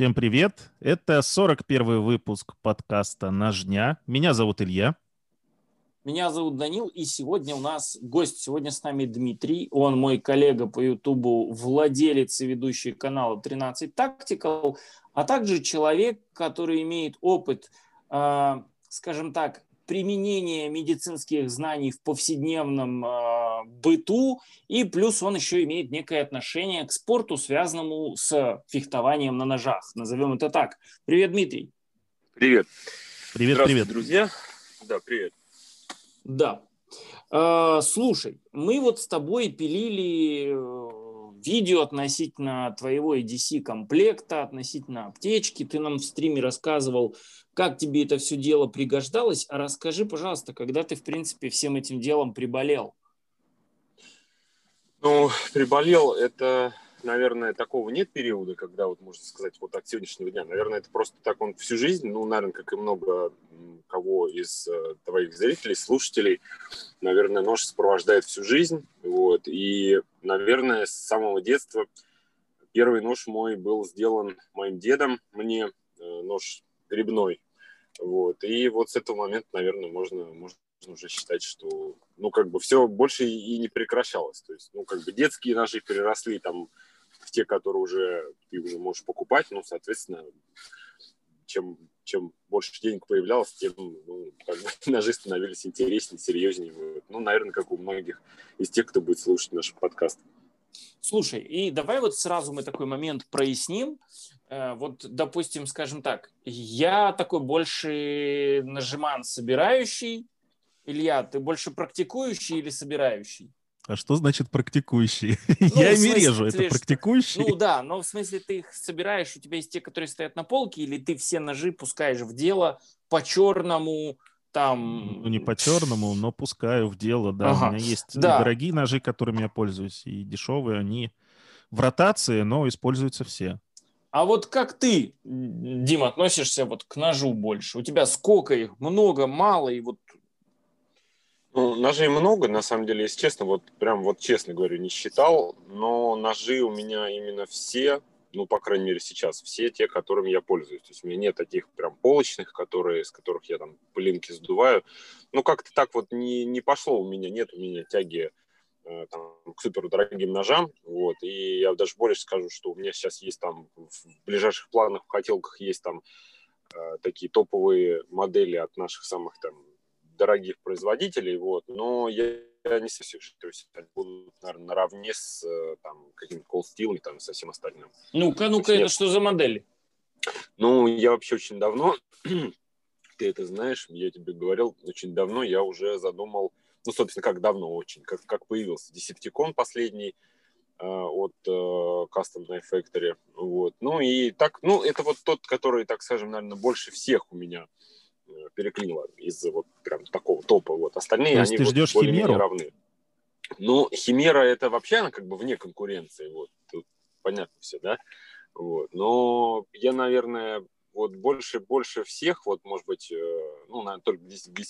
Всем привет! Это 41-й выпуск подкаста «Нож дня». Меня зовут Илья. Меня зовут Данил, и сегодня у нас гость. Сегодня с нами Дмитрий. Он мой коллега по Ютубу, владелец и ведущий канала 13 Tactical, а также человек, который имеет опыт, скажем так, применения медицинских знаний в повседневном быту, и плюс он еще имеет некое отношение к спорту, связанному с фехтованием на ножах. Назовем это так. Привет, Дмитрий. Привет. Привет, Здравствуйте, привет. друзья. Да, привет. Да. Слушай, мы вот с тобой пилили видео относительно твоего EDC-комплекта, относительно аптечки. Ты нам в стриме рассказывал, как тебе это все дело пригождалось. А расскажи, пожалуйста, когда ты, в принципе, всем этим делом приболел? Ну, приболел, это, наверное, такого нет периода, когда, вот можно сказать, вот от сегодняшнего дня. Наверное, это просто так он всю жизнь, ну, наверное, как и много кого из твоих зрителей, слушателей, наверное, нож сопровождает всю жизнь, вот, и, наверное, с самого детства первый нож мой был сделан моим дедом, мне нож гребной, вот, и вот с этого момента, наверное, можно уже считать, что, ну, как бы все больше и не прекращалось, то есть, ну, как бы детские ножи переросли там в те, которые уже ты уже можешь покупать, ну, соответственно, чем больше денег появлялось, тем ну, как бы, ножи становились интереснее, серьезнее. Вот. Ну, наверное, как у многих из тех, кто будет слушать наш подкаст. Слушай, и давай вот сразу мы такой момент проясним. Вот, допустим, скажем так, я такой больше нажиман собирающий. Илья, ты больше практикующий или собирающий? А что значит практикующий? Ну, Я в ими смысле, режу, это что- практикующий? Ну да, но в смысле ты их собираешь, у тебя есть те, которые стоят на полке, или ты все ножи пускаешь в дело по-черному, Ну, не там... по-черному, но пускаю в дело, да. У Ага, меня есть и да. дорогие ножи, которыми я пользуюсь, и дешевые, они в ротации, но используются все. А вот как ты, Дим, относишься вот к ножу больше? У тебя сколько их? Много, мало? И вот... Ну, ножей много, на самом деле, если честно, вот прям вот честно говорю, не считал, но ножи у меня именно все, ну, по крайней мере, сейчас, все те, которыми я пользуюсь. То есть у меня нет таких прям полочных, с которых я там пылинки сдуваю. Ну, как-то так вот не пошло у меня, нет у меня тяги там, к супер дорогим ножам, вот, и я даже больше скажу, что у меня сейчас есть там в ближайших планах, в хотелках есть там такие топовые модели от наших самых там дорогих производителей, вот, но я не совсем, то есть они будут, наверное, наравне с там какими-то Cold Steel, там, со всем остальным. Ну-ка, Это это что за модель? Ну, я вообще очень давно, ты это знаешь, я тебе говорил, очень давно я уже задумал, ну, собственно, как давно очень, как появился Decepticon последний от Custom Knife Factory, вот, ну, и так, ну, это вот тот, который, так скажем, наверное, больше всех у меня переклинило из вот прям такого топа, вот, остальные, То есть они ты вот ждешь более-менее Химеру? равны. Ну, Химера это вообще, она как бы вне конкуренции, вот, тут понятно все, да, вот. Но я, наверное, вот больше всех, вот, может быть, ну, наверное, только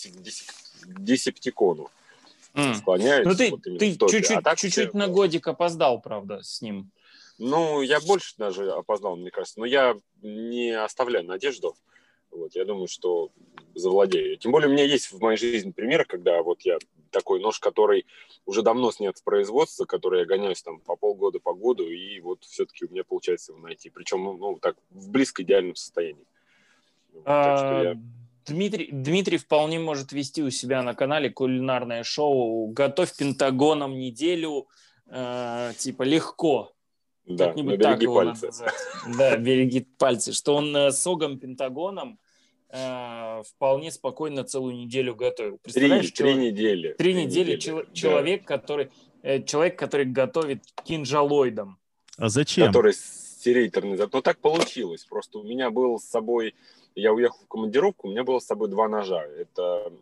к Десептикону Ну, склоняюсь, ты вот именно в топе. А так все, чуть-чуть на годик опоздал, правда, с ним. ну, я больше даже опоздал, мне кажется, но я не оставляю надежду. Вот, я думаю, что завладею. Тем более у меня есть в моей жизни примеры, когда вот я такой нож, который уже давно снят с производства, который я гоняюсь там по полгода, по году, и вот все-таки у меня получается его найти. Причем, ну, так, в близко идеальном состоянии. Так что я... Дмитрий вполне может вести у себя на канале кулинарное шоу «Готовь Пентагоном неделю», типа легко. Да, но Как-нибудь так береги его надо пальцы. назвать. Да, береги пальцы. Что он с Огом Пентагоном вполне спокойно целую неделю готовил. Представляешь, Три недели. 3 недели Да. человек, который готовит кинжалоидом. А зачем? Который серейторный. Но так получилось. Просто у меня был с собой... Я уехал в командировку, у меня было с собой два ножа. Это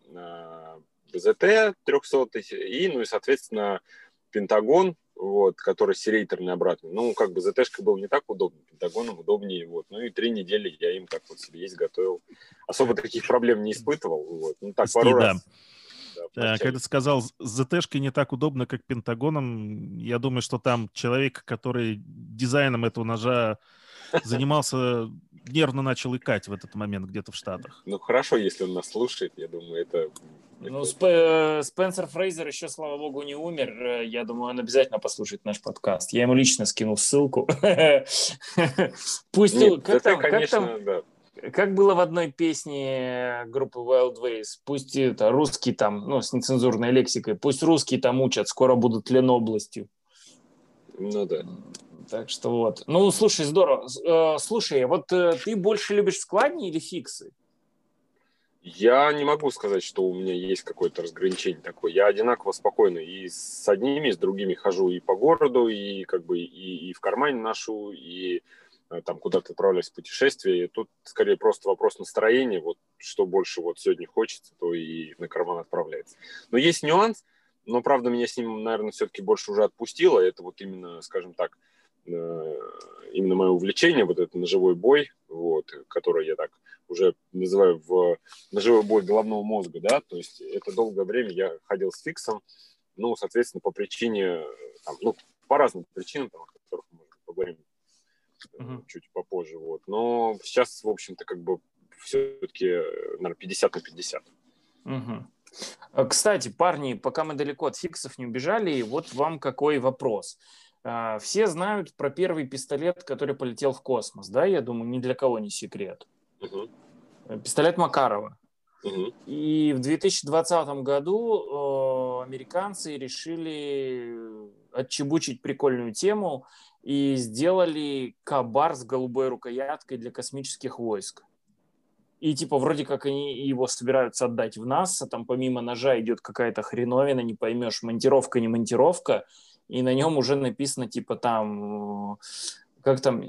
БЗТ 300 и, ну и, соответственно, Пентагон, вот, который серейторный обратный. Ну, как бы ЗТшка был не так удобно, Пентагоном удобнее. Вот. Ну и 3 недели я им так вот себе есть готовил. Особо таких проблем не испытывал. Вот. Ну так, пару Да. раз. Да, Когда ты сказал, с ЗТшкой не так удобно, как Пентагоном, я думаю, что там человек, который дизайном этого ножа занимался, нервно начал икать в этот момент где-то в Штатах. Ну, хорошо, если он нас слушает, я думаю, это... Ну, Спенсер Фрейзер еще, слава богу, не умер. Я думаю, он обязательно послушает наш подкаст. Я ему лично скинул ссылку. Пусть... Как было в одной песне группы Wild Ways, пусть это русский там, ну, с нецензурной лексикой, пусть русские там учат, скоро будут Ленобластью. Ну да. Так что вот. Ну, слушай, здорово. Слушай, вот ты больше любишь складни или фиксы? Я не могу сказать, что у меня есть какое-то разграничение такое. Я одинаково спокойно и с одними, и с другими хожу и по городу, и как бы и в кармане ношу, и там куда-то отправляюсь в путешествие. И тут скорее просто вопрос настроения. Вот что больше вот сегодня хочется, то и на карман отправляется. Но есть нюанс, но, правда, меня с ним, наверное, все-таки больше уже отпустило. Это вот именно, скажем так, именно мое увлечение, вот этот ножевой бой, вот, который я так уже называю в ножевой бой головного мозга, да, то есть это долгое время я ходил с фиксом, ну, соответственно, по причине, там, ну, по разным причинам, там, о которых мы поговорим чуть попозже, вот, но сейчас, в общем-то, как бы все-таки, наверное, 50 на 50. Кстати, парни, пока мы далеко от фиксов не убежали, вот вам какой вопрос. Все знают про первый пистолет, который полетел в космос, да, я думаю, ни для кого не секрет. Пистолет Макарова. И в 2020 году американцы решили отчебучить прикольную тему и сделали Кабар с голубой рукояткой для космических войск. И типа вроде как они его собираются отдать в НАСА, там помимо ножа идет какая-то хреновина, не поймешь, монтировка, не монтировка, и на нем уже написано типа там, как там,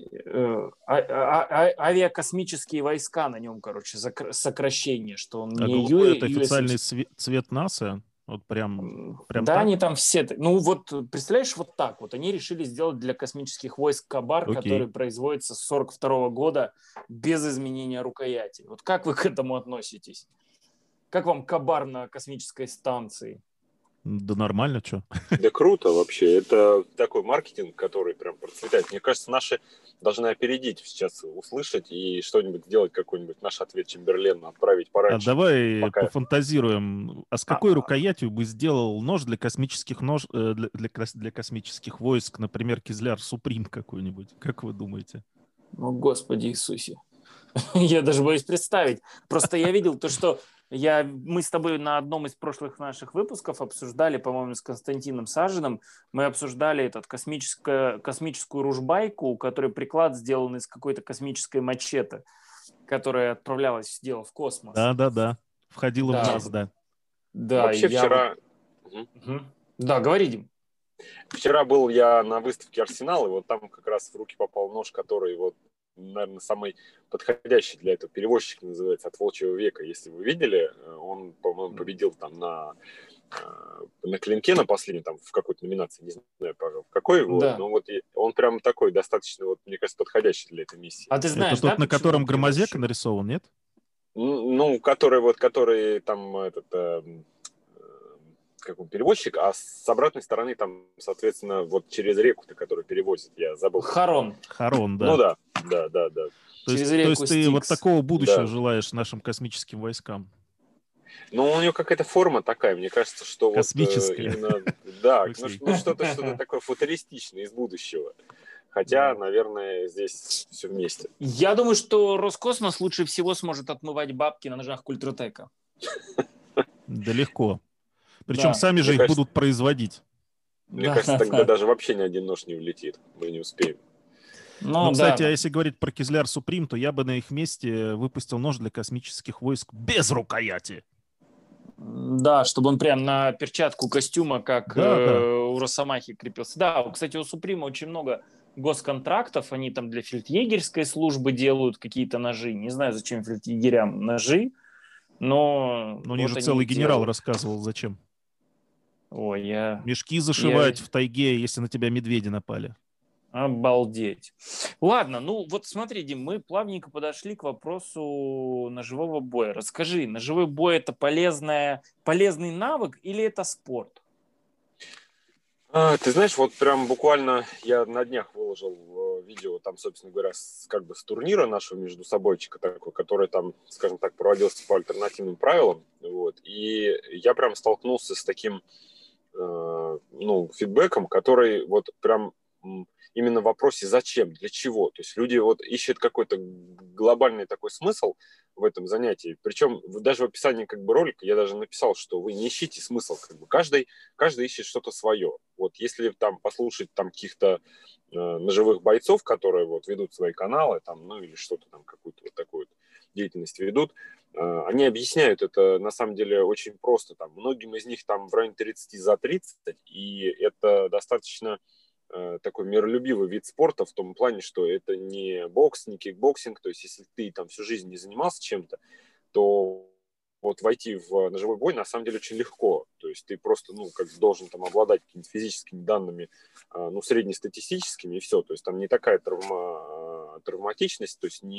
авиакосмические войска на нем, короче, сокращение, что он не голубой — это официальный цвет НАСА? Вот прям да, так? они там все... Ну вот, представляешь, вот так вот. Они решили сделать для космических войск Кабар, который производится с 1942 года без изменения рукояти. Вот как вы к этому относитесь? Как вам Кабар на космической станции? Да нормально, что? Да круто вообще. Это такой маркетинг, который прям процветает. Мне кажется, наши должны опередить сейчас, услышать и что-нибудь сделать, какой-нибудь наш ответ Чемберлену отправить пораньше. А давай пофантазируем. А с какой рукоятью бы сделал нож для космических для космических войск, например, Кизляр Суприм какой-нибудь? Как вы думаете? О, Господи Иисусе. Я даже боюсь представить. Просто я видел то, что мы с тобой на одном из прошлых наших выпусков обсуждали, по-моему, с Константином Сажиным, мы обсуждали космическую ружбайку, у которой приклад сделан из какой-то космической мачете, которая отправлялась в космос. Да. Входила в НАС, да. Да, вообще вчера... Да, говори, Дим. Вчера был я на выставке «Арсенал», и вот там как раз в руки попал нож, который вот, наверное, самый подходящий для этого, перевозчик называется, «От волчьего века». Если вы видели, он, по-моему, победил там на клинке на последнем, там в какой-то номинации, не знаю, в какой, да. Но вот он прям такой достаточно, вот, мне кажется, подходящий для этой миссии. А ты знаешь, это тот, на котором Громозека нарисован, нет? Ну, который там как он, перевозчик, а с обратной стороны там, соответственно, вот через реку-то, который перевозит, я забыл. Харон, да. Ну да. То есть ты вот такого будущего желаешь нашим космическим войскам? Ну, у него какая-то форма такая, мне кажется, что космическая. Вот именно, да, ну что-то такое футуристичное из будущего. Хотя, наверное, здесь все вместе. Я думаю, что Роскосмос лучше всего сможет отмывать бабки на ножах Культратека. Да легко. Причем сами же их будут производить. Мне кажется, тогда даже вообще ни один нож не улетит. Мы не успеем. Ну, кстати, а если говорить про Кизляр Суприм, то я бы на их месте выпустил нож для космических войск без рукояти. Да, чтобы он прям на перчатку костюма, как у Росомахи крепился. Да, кстати, у Суприма очень много госконтрактов. Они там для фельдъегерской службы делают какие-то ножи. Не знаю, зачем фельдъегерям ножи, но... Ну, вот целый генерал рассказывал, зачем. Ой, мешки зашивать в тайге, если на тебя медведи напали. Обалдеть. Ладно, ну вот смотри, Дим, мы плавненько подошли к вопросу ножевого боя. Расскажи, ножевой бой — это полезный навык или это спорт? Ты знаешь, вот прям буквально я на днях выложил видео, там, собственно говоря, как бы с турнира нашего между собойчика такой, который там, скажем так, проводился по альтернативным правилам, вот, и я прям столкнулся с таким, ну, фидбэком, который вот прям именно в вопросе зачем, для чего. То есть люди вот ищут какой-то глобальный такой смысл в этом занятии. Причем даже в описании как бы ролика я даже написал, что вы не ищите смысл. Как бы каждый ищет что-то свое. Вот если там послушать там каких-то ножевых бойцов, которые вот ведут свои каналы, там, ну или что-то там, какую-то вот такую вот деятельность ведут, они объясняют это на самом деле очень просто. Там, многим из них там в районе 30 за 30, и это достаточно такой миролюбивый вид спорта в том плане, что это не бокс, не кикбоксинг. То есть если ты там всю жизнь не занимался чем-то, то вот войти в ножевой бой на самом деле очень легко. То есть ты просто, ну, как должен там обладать какими-то физическими данными, ну, среднестатистическими, и все. То есть там не такая травматичность, то есть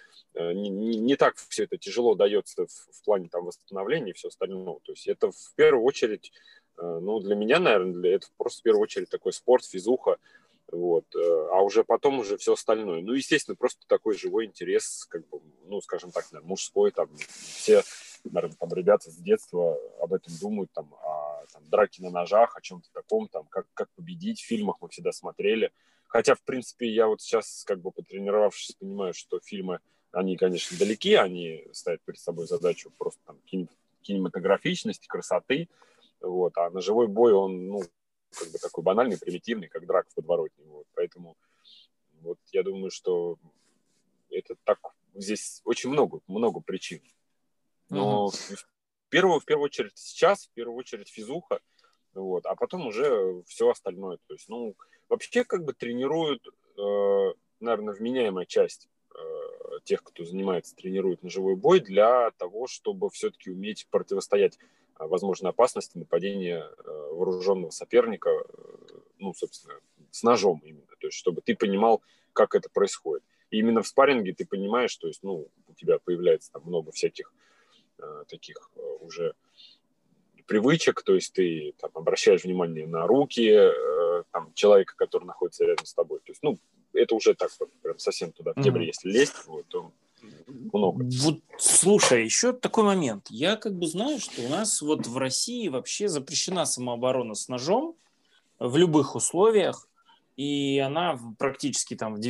не так все это тяжело дается в плане там восстановления и все остальное. То есть это в первую очередь, ну, для меня, наверное, это просто в первую очередь такой спорт, физуха, вот, а уже потом уже все остальное. Ну, естественно, просто такой живой интерес, как бы, ну, скажем так, наверное, мужской, там, все, наверное, там, ребята с детства об этом думают, там, о там, драке на ножах, о чем-то таком, там, как победить, в фильмах мы всегда смотрели. Хотя, в принципе, я вот сейчас, как бы, потренировавшись, понимаю, что фильмы, они, конечно, далеки, они ставят перед собой задачу просто там кинематографичности, красоты, вот, а ножевой бой, он, ну, как бы такой банальный, примитивный, как драка в подворотне. Вот. Поэтому вот я думаю, что это так, здесь очень много причин. Но в первую очередь сейчас, в первую очередь физуха, вот, а потом уже все остальное. То есть, ну, вообще как бы тренируют, наверное, вменяемая часть тех, кто занимается, тренирует ножевой бой для того, чтобы все-таки уметь противостоять возможной опасности нападения вооруженного соперника, ну, собственно, с ножом именно. То есть, чтобы ты понимал, как это происходит. И именно в спарринге ты понимаешь, то есть, ну, у тебя появляется там много всяких таких уже привычек, то есть ты там обращаешь внимание на руки там, человека, который находится рядом с тобой. То есть, ну, это уже так вот, прям совсем туда в дебри, если лезть, вот, то много. Вот, слушай, еще такой момент. Я как бы знаю, что у нас вот в России вообще запрещена самооборона с ножом в любых условиях, и она практически там в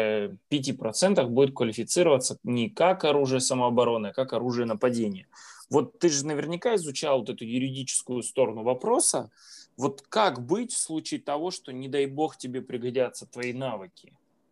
95% будет квалифицироваться не как оружие самообороны, а как оружие нападения. Вот ты же наверняка изучал вот эту юридическую сторону вопроса. Вот как быть в случае того, что, не дай бог, тебе пригодятся твои навыки?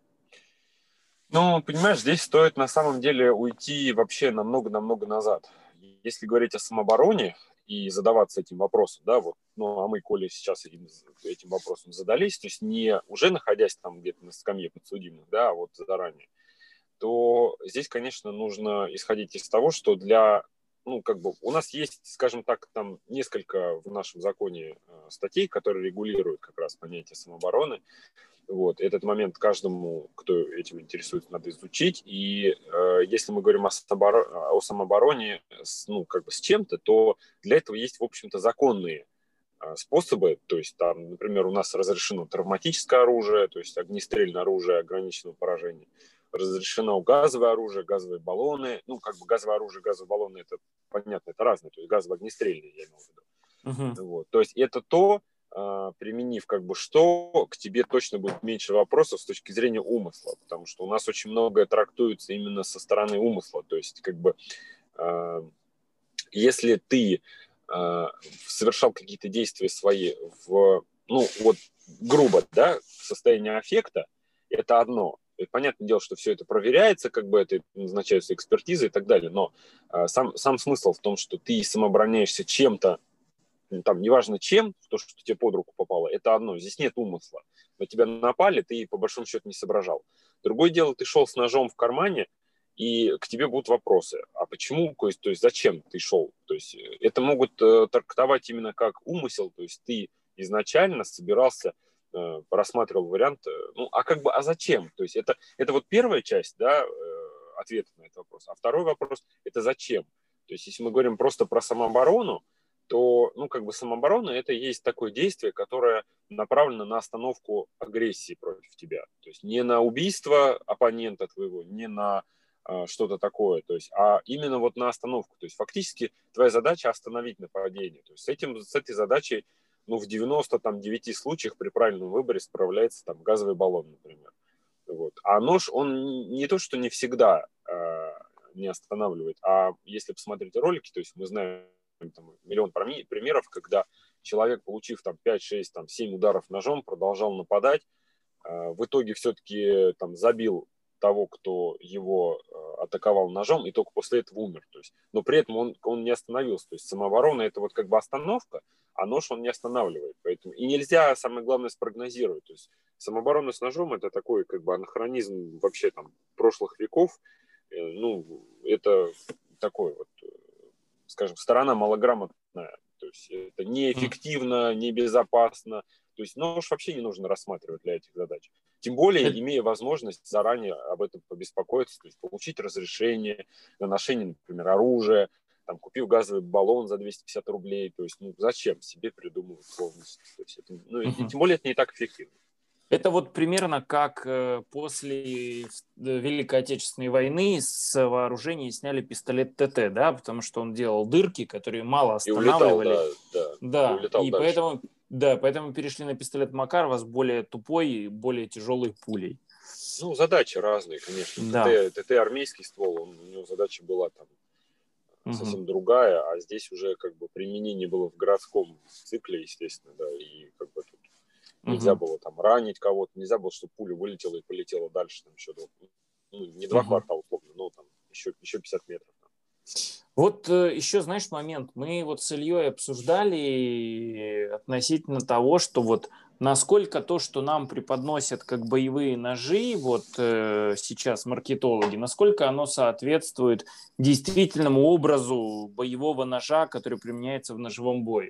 Ну, понимаешь, здесь стоит на самом деле уйти вообще намного-намного назад. Если говорить о самообороне и задаваться этим вопросом, да, вот, ну, а мы, коли сейчас этим вопросом задались, то есть не уже находясь там где-то на скамье подсудимых, да, а вот заранее, то здесь, конечно, нужно исходить из того, что ну, как бы у нас есть, скажем так, там несколько в нашем законе статей, которые регулируют как раз понятие самообороны. Вот. Этот момент каждому, кто этим интересуется, надо изучить. И если мы говорим о самообороне ну, как бы с чем-то, то для этого есть, в общем-то, законные способы. То есть, там, например, у нас разрешено травматическое оружие, то есть огнестрельное оружие ограниченного поражения. Разрешено газовое оружие, газовые баллоны. Ну, как бы газовое оружие, газовые баллоны, это понятно, это разное. То есть газово-огнестрельные, я имею в виду. Вот. То есть это то, применив как бы что, к тебе точно будет меньше вопросов с точки зрения умысла, потому что у нас очень многое трактуется именно со стороны умысла. То есть как бы если ты совершал какие-то действия свои ну вот грубо, да, в состоянии аффекта, это одно. И понятное дело, что все это проверяется, как бы это назначаются экспертизы и так далее, но сам смысл в том, что ты самообороняешься чем-то, там, неважно чем, то, что тебе под руку попало, это одно. Здесь нет умысла. На тебя напали, ты по большому счету не соображал. Другое дело, ты шел с ножом в кармане, и к тебе будут вопросы. А почему, то есть зачем ты шел? То есть это могут трактовать именно как умысел, то есть ты изначально собирался, рассматривал вариант, ну, а как бы, а зачем? То есть это вот первая часть, да, ответа на этот вопрос. А второй вопрос, это зачем? То есть если мы говорим просто про самооборону, то, ну, как бы самооборона – это и есть такое действие, которое направлено на остановку агрессии против тебя. То есть не на убийство оппонента твоего, не на что-то такое, то есть, а именно вот на остановку. То есть фактически твоя задача – остановить нападение. То есть с этой задачей, ну, в 99 случаях при правильном выборе справляется там газовый баллон, например. Вот. А нож, он не то, что не всегда не останавливает, а если посмотреть ролики, то есть мы знаем там, миллион примеров, когда человек, получив там 5, 6, там, 7 ударов ножом, продолжал нападать, в итоге все-таки там забил того, кто его атаковал ножом, и только после этого умер. То есть, но при этом он не остановился. То есть самооборона – это вот как бы остановка, а нож он не останавливает. Поэтому и нельзя, самое главное, спрогнозировать. То есть самооборона с ножом – это такой как бы анахронизм вообще там прошлых веков. Ну, это такой вот, скажем, сторона малограмотная. То есть это неэффективно, небезопасно. То есть нож вообще не нужно рассматривать для этих задач. Тем более, имея возможность заранее об этом побеспокоиться, то есть получить разрешение на ношение, например, оружия, там, купив газовый баллон за 250 рублей. То есть, ну, зачем себе придумывать сложности? То есть это, ну, и тем более это не так эффективно. Это вот примерно как после Великой Отечественной войны с вооружения сняли пистолет ТТ, да, потому что он делал дырки, которые мало останавливали. И улетал, да. Да, Улетал и дальше. поэтому перешли на пистолет Макарова с более тупой и более тяжелой пулей. Ну, задачи разные, конечно. Да. ТТ армейский ствол, у него задача была там совсем другая, а здесь уже как бы применение было в городском цикле, естественно, да, и как бы тут нельзя было там ранить кого-то, нельзя было, чтобы пуля вылетела и полетела дальше, там еще, ну, не 2 квартала, условно, но там еще 50 метров. Вот еще, знаешь, момент. Мы вот с Ильей обсуждали относительно того, что вот насколько то, что нам преподносят как боевые ножи, вот сейчас маркетологи, насколько оно соответствует действительному образу боевого ножа, который применяется в ножевом бое.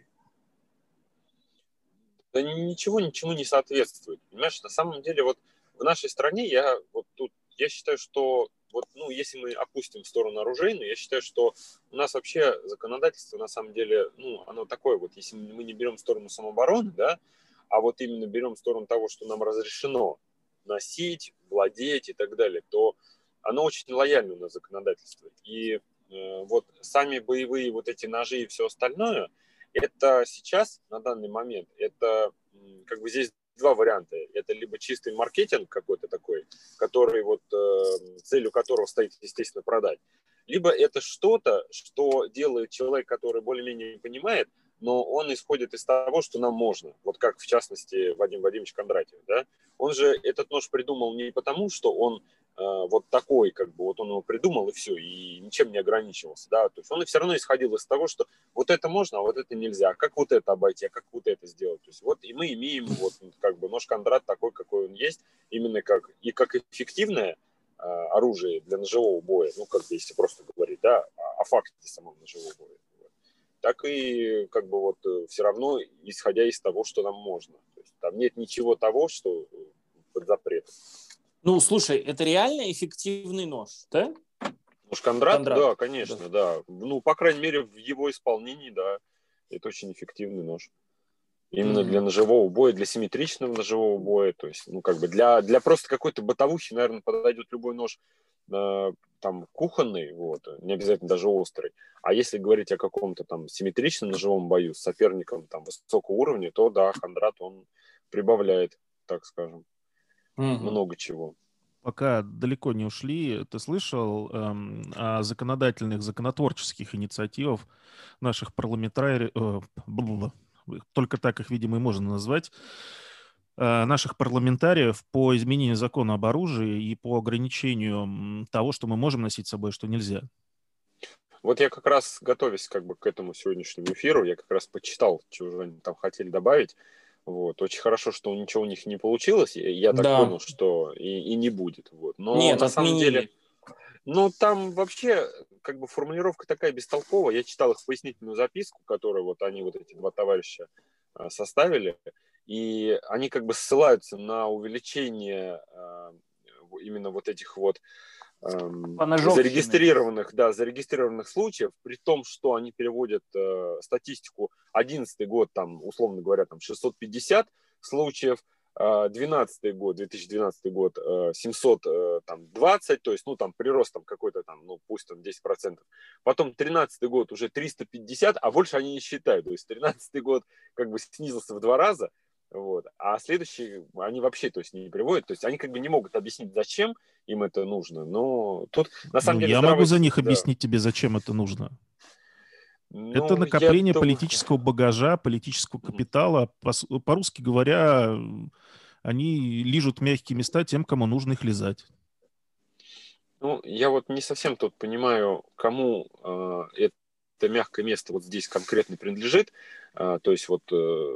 Да ничему не соответствует. Понимаешь, на самом деле вот в нашей стране я считаю, что вот, ну, если мы опустим в сторону оружейную, я считаю, что у нас вообще законодательство на самом деле, ну, оно такое вот, если мы не берем сторону самообороны, да, а вот именно берем сторону того, что нам разрешено носить, владеть и так далее, то оно очень лояльно у нас законодательство. И вот сами боевые вот эти ножи и все остальное, это сейчас, на данный момент, это как бы здесь два варианта. Это либо чистый маркетинг какой-то такой, который вот целью которого стоит, естественно, продать. Либо это что-то, что делает человек, который более-менее понимает, но он исходит из того, что нам можно. Вот как, в частности, Вадим Вадимович Кондратьев. Да? Он же этот нож придумал не потому, что он вот такой, как бы, вот он его придумал и все, и ничем не ограничивался, да, то есть он все равно исходил из того, что вот это можно, а вот это нельзя, как вот это обойти, а как вот это сделать, то есть вот и мы имеем вот как бы нож Кондрат такой, какой он есть, именно как эффективное оружие для ножевого боя, ну, как бы, если просто говорить, да, о факте самого ножевого боя, так и как бы вот все равно исходя из того, что нам можно, то есть там нет ничего того, что под запретом. Ну, слушай, это реально эффективный нож, да? Нож Кондрат? Да, конечно, да. Ну, по крайней мере, в его исполнении, да, это очень эффективный нож. Именно для ножевого боя, для симметричного ножевого боя, то есть, ну, как бы для просто какой-то бытовухи, наверное, подойдет любой нож там кухонный, вот, не обязательно даже острый. А если говорить о каком-то там симметричном ножевом бою с соперником там высокого уровня, то да, Кондрат, он прибавляет, так скажем, много чего. Пока далеко не ушли, ты слышал о законотворческих инициативах наших парламентариев, только так их, видимо, и можно назвать, наших парламентариев по изменению закона об оружии и по ограничению того, что мы можем носить с собой, что нельзя? Вот я как раз, готовясь как бы к этому сегодняшнему эфиру, я как раз почитал, что они там хотели добавить. Вот. Очень хорошо, что ничего у них не получилось. Я так понял, что и не будет. Вот. Но нет, на отменили. самом деле, ну, там вообще как бы формулировка такая бестолковая. Я читал их пояснительную записку, которую вот они, вот эти два товарища, составили. И они как бы ссылаются на увеличение именно вот этих вот зарегистрированных случаев, при том, что они переводят статистику 2011 год, там, условно говоря, там 650 случаев, 2012 год 720, то есть, ну, там, прирост там какой-то там, ну, пусть там 10%. Потом 2013 год уже 350, а больше они не считают. То есть 2013 год как бы снизился в 2 раза, вот, а следующие они вообще, то есть, не приводят. То есть они как бы не могут объяснить, зачем им это нужно. Но тут, на самом деле, я могу за них да. объяснить тебе, зачем это нужно. Ну, это накопление политического багажа, политического капитала. По-русски говоря, они лижут мягкие места тем, кому нужно их лизать. Ну, я вот не совсем тут понимаю, кому это мягкое место вот здесь конкретно принадлежит. То есть вот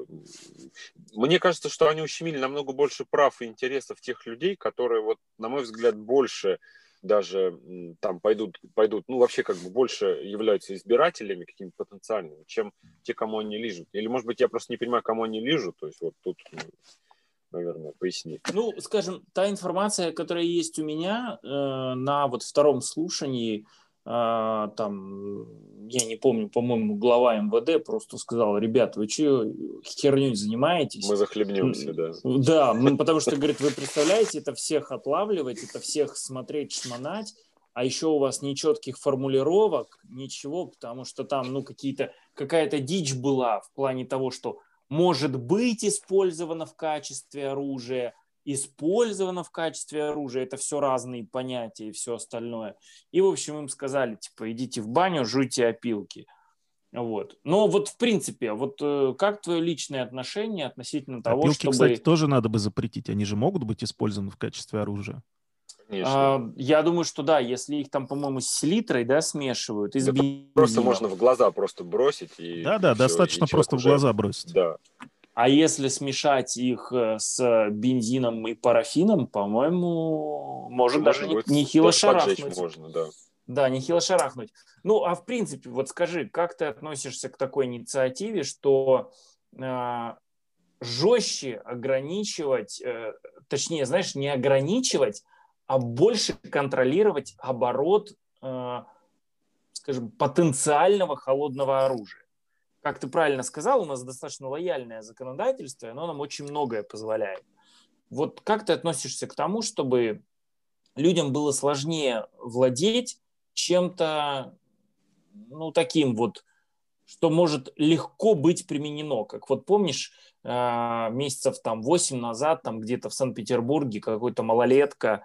мне кажется, что они ущемили намного больше прав и интересов тех людей, которые, вот, на мой взгляд, больше даже там пойдут, ну, вообще как бы больше являются избирателями какими-то потенциальными, чем те, кому они лижут. Или, может быть, я просто не понимаю, кому они лижут. То есть вот тут, наверное, поясни. Ну, скажем, та информация, которая есть у меня на вот втором слушании, там, я не помню, по-моему, глава МВД просто сказал: ребят, вы что, херней занимаетесь? Мы захлебнемся, да. Да, потому что, говорит, вы представляете, это всех отлавливать, это всех смотреть, шмонать, а еще у вас нечетких формулировок, ничего, потому что там, ну, какая-то дичь была в плане того, что может быть использовано в качестве оружия, использовано в качестве оружия, это все разные понятия и все остальное. И, в общем, им сказали, типа, идите в баню, жуйте опилки. Вот. Но вот, в принципе, вот как твое личное отношение относительно того, опилки, чтобы... кстати, тоже надо бы запретить. Они же могут быть использованы в качестве оружия. Конечно. Я думаю, что да, если их там, по-моему, с селитрой, да, смешивают, из бензина. Просто можно в глаза просто бросить. И да, достаточно просто в глаза бросить. Да. А если смешать их с бензином и парафином, по-моему, может даже нехило шарахнуть. Можно, да. Да, нехило шарахнуть. Ну, а в принципе, вот скажи, как ты относишься к такой инициативе, что жестче ограничивать, точнее, знаешь, не ограничивать, а больше контролировать оборот, скажем, потенциального холодного оружия? Как ты правильно сказал, у нас достаточно лояльное законодательство, и оно нам очень многое позволяет. Вот как ты относишься к тому, чтобы людям было сложнее владеть чем-то, ну, таким вот, что может легко быть применено? Как вот помнишь, месяцев там 8 назад, там где-то в Санкт-Петербурге какой-то малолетка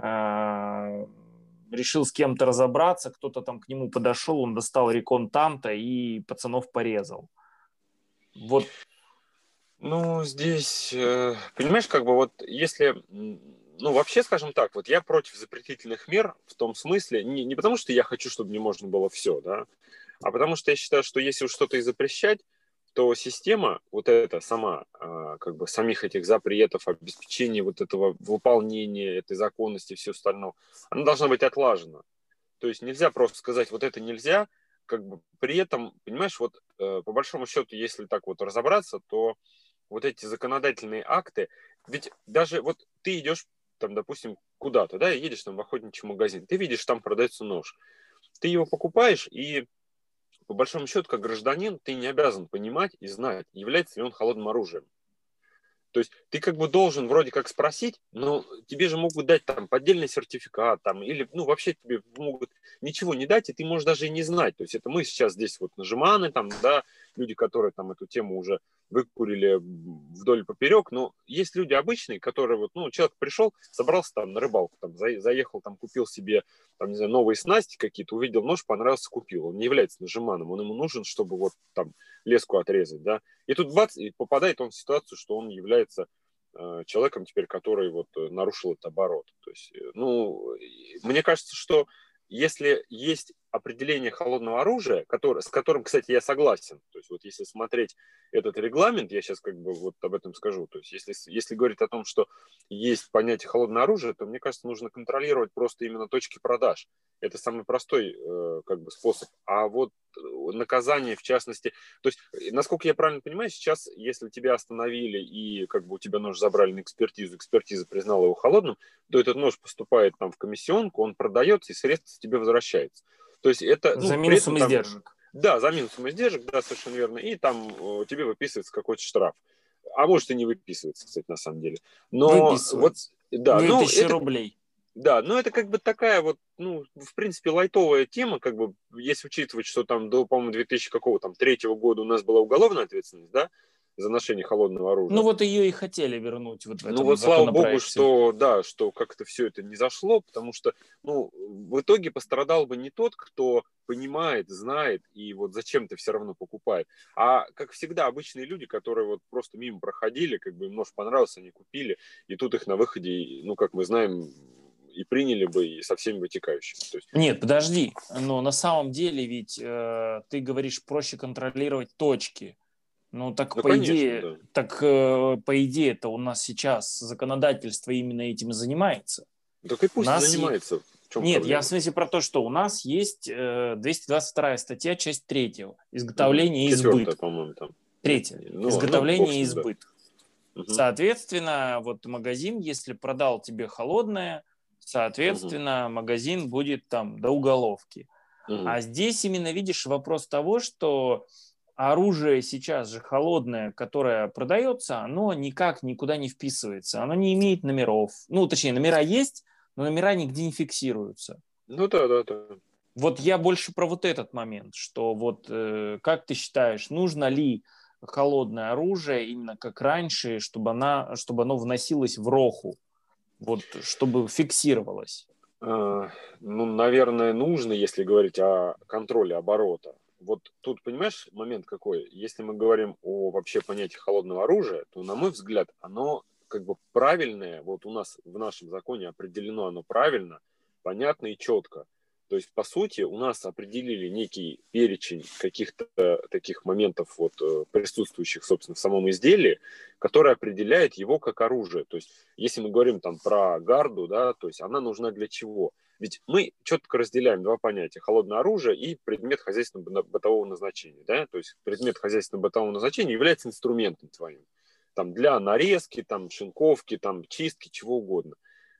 решил с кем-то разобраться, кто-то там к нему подошел, он достал рекон Танта и пацанов порезал. Вот. Ну, здесь, понимаешь, как бы вот если, ну, вообще, скажем так, вот я против запретительных мер в том смысле, не потому что я хочу, чтобы не можно было все, да, а потому что я считаю, что если уж что-то и запрещать, то система вот эта сама, как бы самих этих запретов, обеспечения вот этого выполнения этой законности и все остальное, она должна быть отлажена. То есть нельзя просто сказать, вот это нельзя, как бы при этом, понимаешь, вот по большому счету, если так вот разобраться, то вот эти законодательные акты, ведь даже вот ты идешь там, допустим, куда-то, да, едешь там в охотничий магазин, ты видишь, там продается нож, ты его покупаешь, и по большому счету, как гражданин, ты не обязан понимать и знать, является ли он холодным оружием. То есть ты как бы должен вроде как спросить, но тебе же могут дать там поддельный сертификат, там, или, ну, вообще тебе могут ничего не дать, и ты можешь даже и не знать. То есть это мы сейчас здесь вот нажиманы, там, да, люди, которые там эту тему уже выкурили вдоль и поперек, но есть люди обычные, которые вот, ну, человек пришел, собрался там на рыбалку, там, заехал, там, купил себе, там, не знаю, новые снасти какие-то, увидел нож, понравился, купил. Он не является нажиманом, он ему нужен, чтобы вот там леску отрезать, да. И тут бац, и попадает он в ситуацию, что он является человеком теперь, который вот нарушил этот оборот. То есть, ну, мне кажется, что если есть определение холодного оружия, с которым, кстати, я согласен, то есть вот если смотреть этот регламент, я сейчас как бы вот об этом скажу, то есть если говорить о том, что есть понятие холодное оружие, то, мне кажется, нужно контролировать просто именно точки продаж. Это самый простой как бы способ. А вот наказание, в частности. То есть, насколько я правильно понимаю, сейчас, если тебя остановили и как бы у тебя нож забрали на экспертизу, экспертиза признала его холодным, то этот нож поступает там в комиссионку, он продается, и средства тебе возвращается. То есть это, За при минусом этом там, издержек. да, за минусом издержек, да, совершенно верно, и там тебе выписывается какой-то штраф. А может и не выписывается, кстати, на самом деле. Но вот, Выписывается. да, но 2000 это, рублей. да, но это как бы такая вот, ну, в принципе, лайтовая тема, как бы, если учитывать, что там до, по-моему, 2003 года у нас была уголовная ответственность, да, за ношение холодного оружия. Ну вот ее и хотели вернуть вот в Ну этом вот слава богу, законопроекте. что, да, что как-то все это не зашло, потому что, ну, в итоге пострадал бы не тот, кто понимает, знает и вот зачем-то все равно покупает, а, как всегда, обычные люди, которые вот просто мимо проходили, как бы им нож понравился, они купили, и тут их на выходе, ну, как мы знаем, и приняли бы, и со всеми вытекающими. То есть... Нет, подожди, но на самом деле ведь ты говоришь, проще контролировать точки. Ну так Ну, по конечно, идее, да. по идее это у нас сейчас законодательство именно этим и занимается. Так и У пусть нас занимается. В чем Нет, я проблема? в смысле про то, что у нас есть 222 статья, часть 3. Изготовление и избыт. 4-я, по-моему, там. 3. Ну, бог с Изготовление и ним, да. избыт. Соответственно, вот магазин, если продал тебе холодное, соответственно, магазин будет там до уголовки. А здесь именно видишь вопрос того, что оружие сейчас же холодное, которое продается, оно никак никуда не вписывается. Оно не имеет номеров. Ну, точнее, номера есть, но номера нигде не фиксируются. Ну да. Вот я больше про вот этот момент, что вот как ты считаешь, нужно ли холодное оружие именно как раньше, чтобы оно вносилось в роху, вот, чтобы фиксировалось? Ну, наверное, нужно, если говорить о контроле оборота. Вот тут, понимаешь, момент какой? Если мы говорим о вообще понятии холодного оружия, то, на мой взгляд, оно как бы правильное, вот у нас в нашем законе определено оно правильно, понятно и четко. То есть, по сути, у нас определили некий перечень каких-то таких моментов, вот, присутствующих, собственно, в самом изделии, который определяет его как оружие. То есть, если мы говорим там про гарду, да, то есть она нужна для чего? Ведь мы четко разделяем два понятия: холодное оружие и предмет хозяйственно-бытового назначения. Да? То есть предмет хозяйственно-бытового назначения является инструментом твоим. Там, для нарезки, там, шинковки, там, чистки, чего угодно.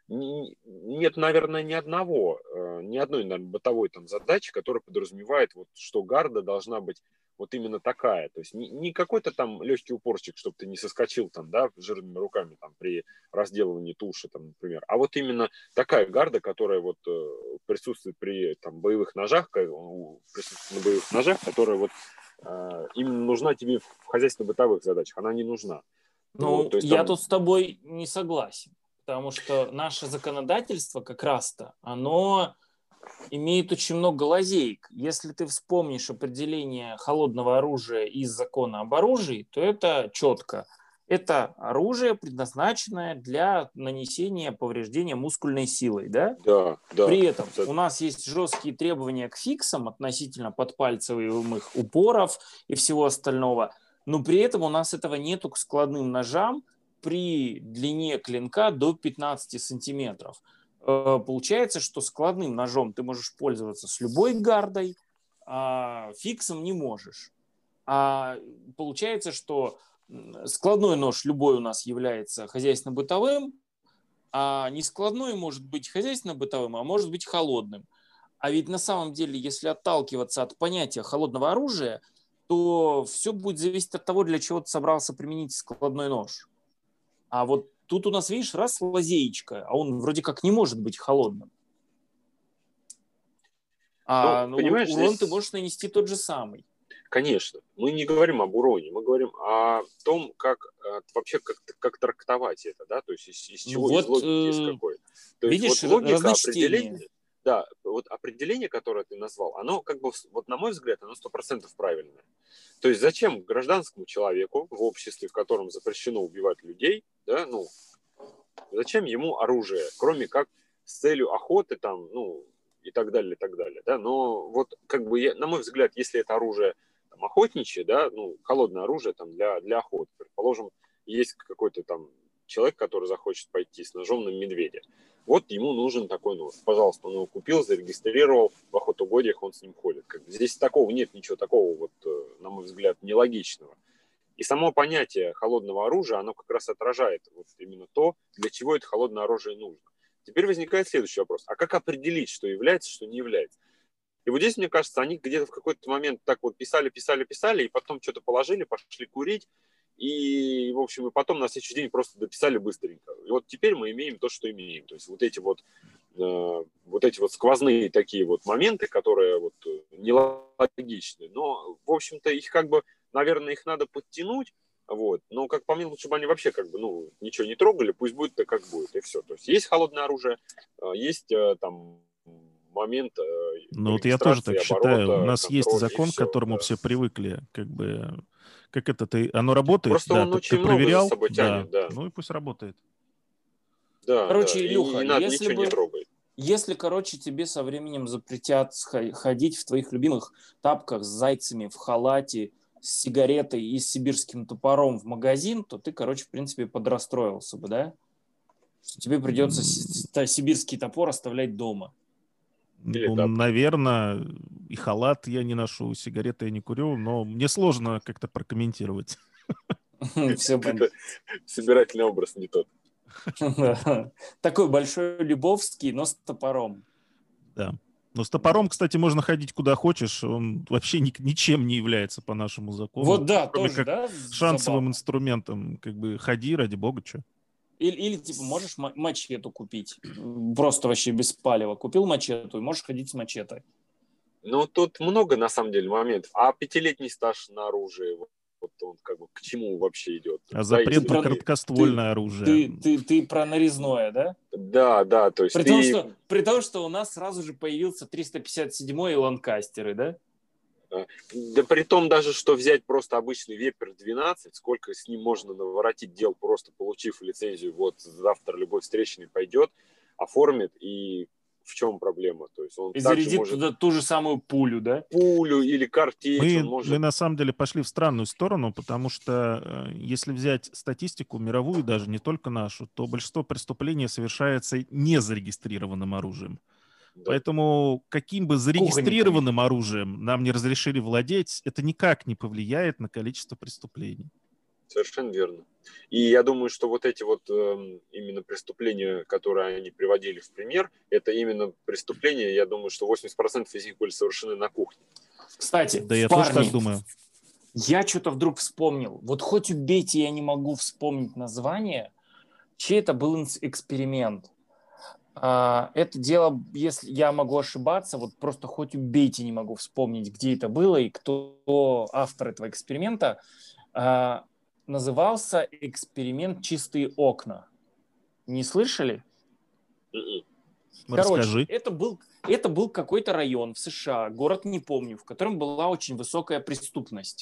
Нет, наверное, ни одной, наверное, бытовой там задачи, которая подразумевает, вот, что гарда должна быть вот именно такая. То есть не какой-то там легкий упорчик, чтобы ты не соскочил там, да, жирными руками там при разделывании туши, там, например. А вот именно такая гарда, которая вот присутствует при там боевых ножах, присутствует на боевых ножах, которая вот именно нужна тебе в хозяйственно-бытовых задачах. Она не нужна. Ну, Вот, то есть, я там... тут с тобой не согласен, потому что наше законодательство как раз-то, оно имеет очень много лазеек. Если ты вспомнишь определение холодного оружия из закона об оружии, то это четко. Это оружие, предназначенное для нанесения повреждения мускульной силой. Да? Да. При этом у нас есть жесткие требования к фиксам относительно подпальцевых упоров и всего остального. Но при этом у нас этого нету к складным ножам при длине клинка до 15 сантиметров. Получается, что складным ножом ты можешь пользоваться с любой гардой, а фиксом не можешь. А получается, что складной нож любой у нас является хозяйственно-бытовым, а нескладной может быть хозяйственно-бытовым, а может быть холодным. А ведь на самом деле, если отталкиваться от понятия холодного оружия, то все будет зависеть от того, для чего ты собрался применить складной нож. А вот тут у нас, видишь, раз лазеечка, а он вроде как не может быть холодным. А понимаешь, урон здесь... ты можешь нанести тот же самый. Конечно. Мы не говорим об уроне, мы говорим о том, как вообще как трактовать это, да, то есть из чего, из логики, из какой. То есть видишь, вот логика разночтение. определения, да, вот определение, которое ты назвал, оно как бы, вот на мой взгляд, оно 100% правильное. То есть зачем гражданскому человеку в обществе, в котором запрещено убивать людей, да, ну, зачем ему оружие, кроме как с целью охоты там, ну, и так далее, да, но вот как бы, на мой взгляд, если это оружие там, охотничье, да, ну, холодное оружие там для охоты, предположим, есть какой-то там человек, который захочет пойти с ножом на медведя, Вот ему нужен такой нож. Пожалуйста, он его купил, зарегистрировал, в охотугодиях он с ним ходит. Здесь такого нет, ничего такого, вот, на мой взгляд, нелогичного. И само понятие холодного оружия, оно как раз отражает вот именно то, для чего это холодное оружие нужно. Теперь возникает следующий вопрос. А как определить, что является, что не является? И вот здесь, мне кажется, они где-то в какой-то момент так вот писали, и потом что-то положили, пошли курить, и, в общем, и потом на следующий день просто дописали быстренько. И вот теперь мы имеем то, что имеем. То есть вот эти вот сквозные такие вот моменты, которые вот нелогичны, но, в общем-то, их как бы, наверное, их надо подтянуть, вот. Но, как по мне, лучше бы они вообще как бы, ничего не трогали, пусть будет так, как будет, и все. То есть холодное оружие, есть там момент Ну вот я тоже так считаю. У нас есть закон, к все, которому да. все привыкли, как бы, как это оно работает, Просто да, он ты очень проверял, много за собой тянет, да. Ну и пусть работает. Да, Короче, да. Илюха, и надо ничего не трогать. Если, короче, тебе со временем запретят ходить в твоих любимых тапках с зайцами, в халате, с сигаретой и с сибирским топором в магазин, то ты, короче, в принципе, подрастроился бы, да? Что тебе придется сибирский топор оставлять дома. Или Ну, тапки. наверное, и халат я не ношу, сигареты я не курю, но мне сложно как-то прокомментировать. Все понятно. Собирательный образ не тот. Такой большой Любовский, но с топором. Да. Но с топором, кстати, можно ходить куда хочешь. Он вообще ничем не является по нашему закону. Вот да, кроме тоже, как да? шансовым Забавно. инструментом. Как бы ходи, ради бога, что. Или типа можешь мачету купить. Просто вообще без палева. Купил мачету и можешь ходить с мачетой. Ну, тут много, на самом деле, моментов. А 5-летний стаж на оружие, вот он как бы к чему вообще идет? А запрет Да, на короткоствольное оружие. Ты про нарезное, да? Да, то есть При том, что у нас сразу же появился 357-й и ланкастеры, да? Да при том даже, что взять просто обычный Вепер 12, сколько с ним можно наворотить дел, просто получив лицензию, вот завтра любой встречный пойдет, оформит, и в чем проблема? То есть он И также зарядит может туда ту же самую пулю, да? пулю или картечь, он может... Мы на самом деле пошли в странную сторону, потому что если взять статистику мировую, даже не только нашу, то большинство преступлений совершается незарегистрированным оружием. Да. Поэтому каким бы зарегистрированным оружием нам не разрешили владеть, это никак не повлияет на количество преступлений. Совершенно верно. И я думаю, что вот эти вот именно преступления, которые они приводили в пример, это именно преступления, я думаю, что 80% из них были совершены на кухне. Кстати, Да, я парни, тоже так думаю. Я что-то вдруг вспомнил. Вот хоть убейте, я не могу вспомнить название, чей это был эксперимент. Это дело, если я могу ошибаться, вот просто хоть убейте, не могу вспомнить, где это было и кто автор этого эксперимента. Назывался эксперимент «Чистые окна». Не слышали? Расскажи. Короче, это был какой-то район в США, город не помню, в котором была очень высокая преступность.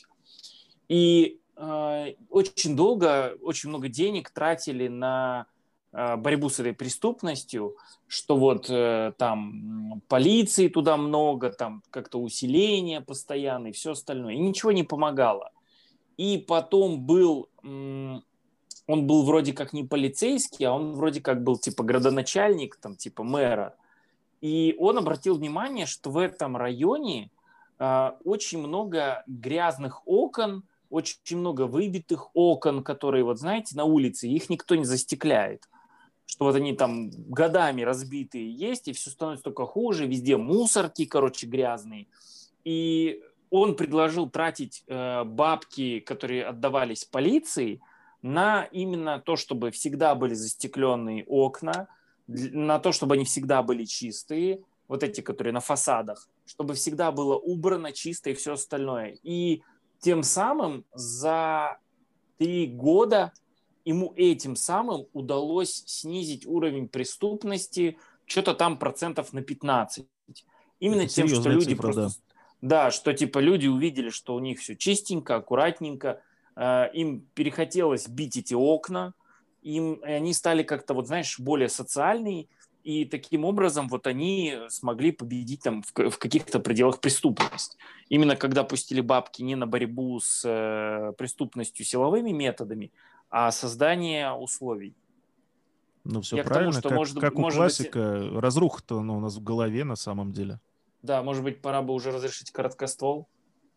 И очень долго, очень много денег тратили на борьбу с этой преступностью, что вот там полиции туда много, там как-то усиление постоянное и все остальное. И ничего не помогало. И потом он был вроде как не полицейский, а он вроде как был типа градоначальник, там типа мэра. И он обратил внимание, что в этом районе очень много грязных окон, очень много выбитых окон, которые, вот знаете, на улице, их никто не застекляет. Что вот они там годами разбитые есть, и все становится только хуже, везде мусорки, короче, грязные. И он предложил тратить бабки, которые отдавались полиции, на именно то, чтобы всегда были застекленные окна, на то, чтобы они всегда были чистые, вот эти, которые на фасадах, чтобы всегда было убрано, чисто и все остальное. И тем самым за 3 года ему этим самым удалось снизить уровень преступности что-то там процентов на 15. Именно это тем, что люди цифра, просто... Да, что типа люди увидели, что у них все чистенько, аккуратненько, им перехотелось бить эти окна, и они стали как-то, вот знаешь, более социальные, и таким образом вот они смогли победить там в каких-то пределах преступность. Именно когда пустили бабки не на борьбу с преступностью силовыми методами, а создание условий. Ну, все Я к тому, правильно. что Как у может быть, классика, разруха-то у нас в голове на самом деле. да, может быть, пора бы уже разрешить короткоствол.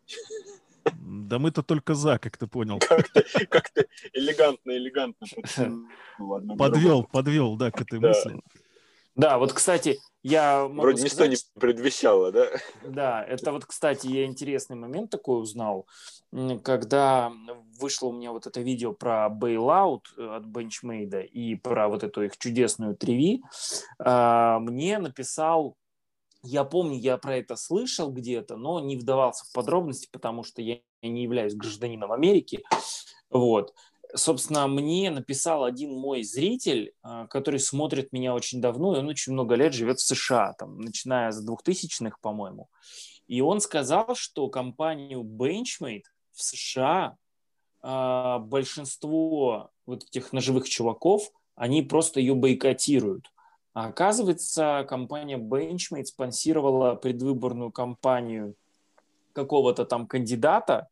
Да мы-то только за, как ты понял. Как-то элегантно подтянул одно к другому. Подвел, да, к этой Да. мысли. Да, вот, кстати, я могу Вроде ничто не сказать, предвещало, да? да, это вот, кстати, я интересный момент такой узнал, когда вышло у меня вот это видео про Bailout от Benchmade и про вот эту их чудесную 3V, мне написал, я помню, я про это слышал где-то, но не вдавался в подробности, потому что я не являюсь гражданином Америки, вот. Собственно, мне написал один мой зритель, который смотрит меня очень давно, и он очень много лет живет в США, там, начиная с 2000-х, по-моему. И он сказал, что компанию Benchmade в США большинство вот этих ножевых чуваков, они просто ее бойкотируют. А оказывается, компания Benchmade спонсировала предвыборную кампанию какого-то там кандидата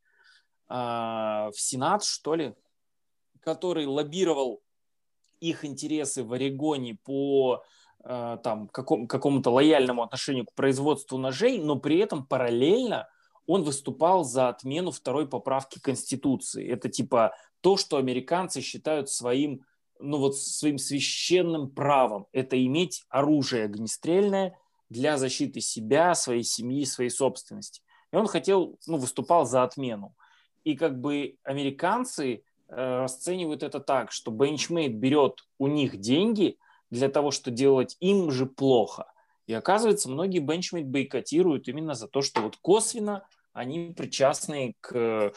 в Сенат, что ли, который лоббировал их интересы в Орегоне по там, какому-то лояльному отношению к производству ножей, но при этом параллельно он выступал за отмену второй поправки Конституции. Это типа то, что американцы считают своим, ну вот своим священным правом. Это иметь оружие огнестрельное для защиты себя, своей семьи, своей собственности. И он хотел, ну, выступал за отмену. И как бы американцы расценивают это так, что Benchmade берет у них деньги для того, чтобы делать им же плохо. И оказывается, многие Benchmade бойкотируют именно за то, что вот косвенно они причастны к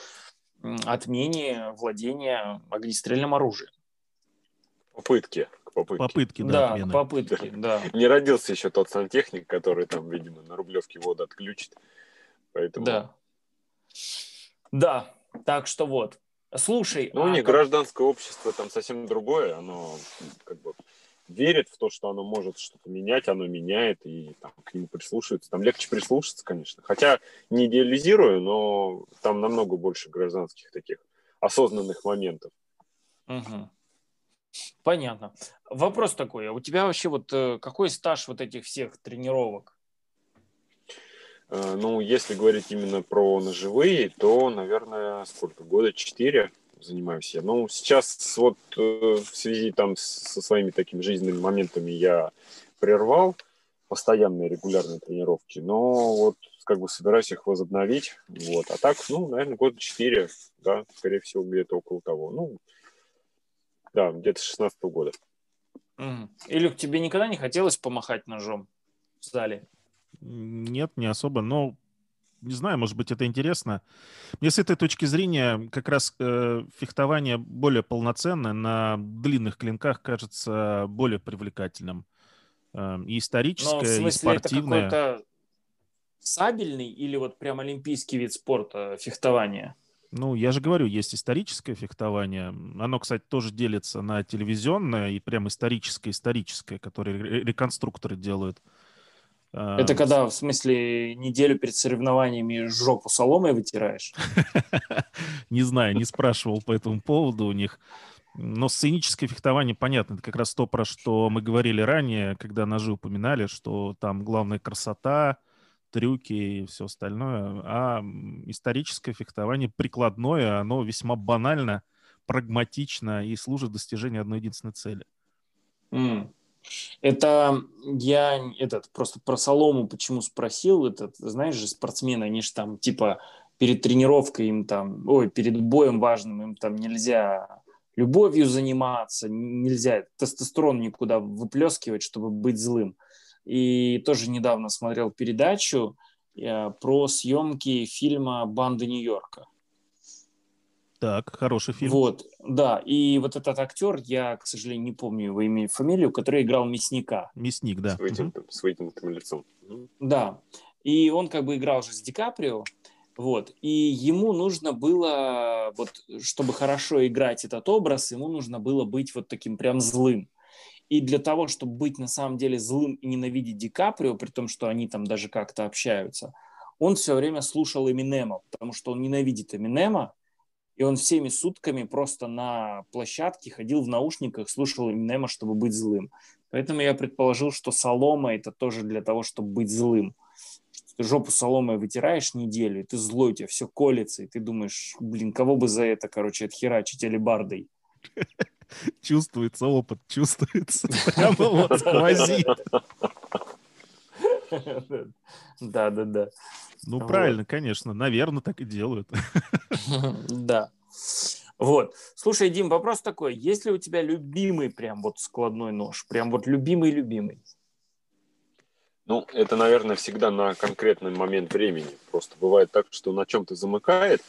отмене владения огнестрельным оружием. Попытки. Попытки, да, Да, к отмены. попытке, да. Не родился еще тот сантехник, который там, видимо, на Рублевке воду отключит. Поэтому... Да. Да, так что вот. Слушай, Ну, у них гражданское общество там совсем другое. Оно как бы верит в то, что оно может что-то менять, оно меняет, и там, к нему прислушивается. Там легче прислушаться, конечно. Хотя не идеализирую, но там намного больше гражданских таких осознанных моментов. Угу. Понятно. Вопрос такой, а у тебя вообще вот какой стаж вот этих всех тренировок? Ну, если говорить именно про ножевые, то, наверное, сколько? Года 4 занимаюсь я. Ну, сейчас вот в связи там со своими такими жизненными моментами я прервал постоянные регулярные тренировки, но вот как бы собираюсь их возобновить. Вот. А так, ну, наверное, года 4, да, скорее всего, где-то около того. Ну, да, где-то с 16 года. Илюх, тебе никогда не хотелось помахать ножом в зале? Нет, не особо, но не знаю, может быть, это интересно. Мне с этой точки зрения как раз фехтование более полноценное на длинных клинках кажется более привлекательным. И Но в историческое, и смысле это спортивное. какой-то сабельный или вот прям олимпийский вид спорта, фехтования? Ну, я же говорю, есть историческое фехтование. Оно, кстати, тоже делится на телевизионное и прям историческое, которое реконструкторы делают. Это когда, в смысле, неделю перед соревнованиями жопу соломой вытираешь? Не знаю, не спрашивал по этому поводу у них. Но сценическое фехтование, понятно, это как раз то, про что мы говорили ранее, когда ножи упоминали, что там главная красота, трюки и все остальное. А историческое фехтование прикладное, оно весьма банально, прагматично и служит достижению одной единственной цели. Это я просто про солому почему спросил. Знаешь же, спортсмены, они же там типа перед тренировкой им там, перед боем важным им там нельзя любовью заниматься, нельзя тестостерон никуда выплескивать, чтобы быть злым. И тоже недавно смотрел передачу про съемки фильма «Банды Нью-Йорка». Так, хороший фильм. Вот, да. И вот этот актер, я, к сожалению, не помню его имя и фамилию, который играл мясника. Мясник, да. С вытянутым лицом. Да. И он как бы играл же с Ди Каприо. Вот. И ему нужно было, вот, чтобы хорошо играть этот образ, ему нужно было быть вот таким прям злым. И для того, чтобы быть на самом деле злым и ненавидеть Ди Каприо, при том, что они там даже как-то общаются, он все время слушал Эминема, потому что он ненавидит Эминема, и и он всеми сутками просто на площадке ходил в наушниках, слушал Эминема, чтобы быть злым. Поэтому я предположил, что солома – это тоже для того, чтобы быть злым. Ты жопу соломой вытираешь неделю, и ты злой, у тебя все колется, и ты думаешь, блин, кого бы за это, короче, отхерачить алебардой. Чувствуется опыт, чувствуется. Прямо вот сквозит. Да. Ну, правильно, конечно. Наверное, так и делают. Да. Вот. Слушай, Дим, вопрос такой. Есть ли у тебя любимый прям вот складной нож? Прям вот любимый-любимый? Ну, это, наверное, всегда на конкретный момент времени. Просто бывает так, что на чем-то замыкает,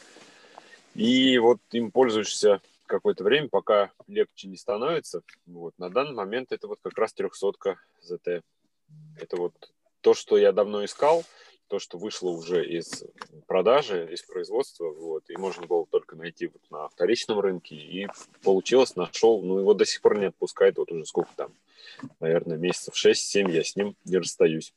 и вот им пользуешься какое-то время, пока легче не становится. Вот. На данный момент это вот как раз 300 ZT. Это вот то, что я давно искал, то, что вышло уже из продажи, из производства, вот, и можно было только найти вот на вторичном рынке, и получилось, нашел, ну, его до сих пор не отпускает, вот уже сколько там, наверное, месяцев 6-7 я с ним не расстаюсь.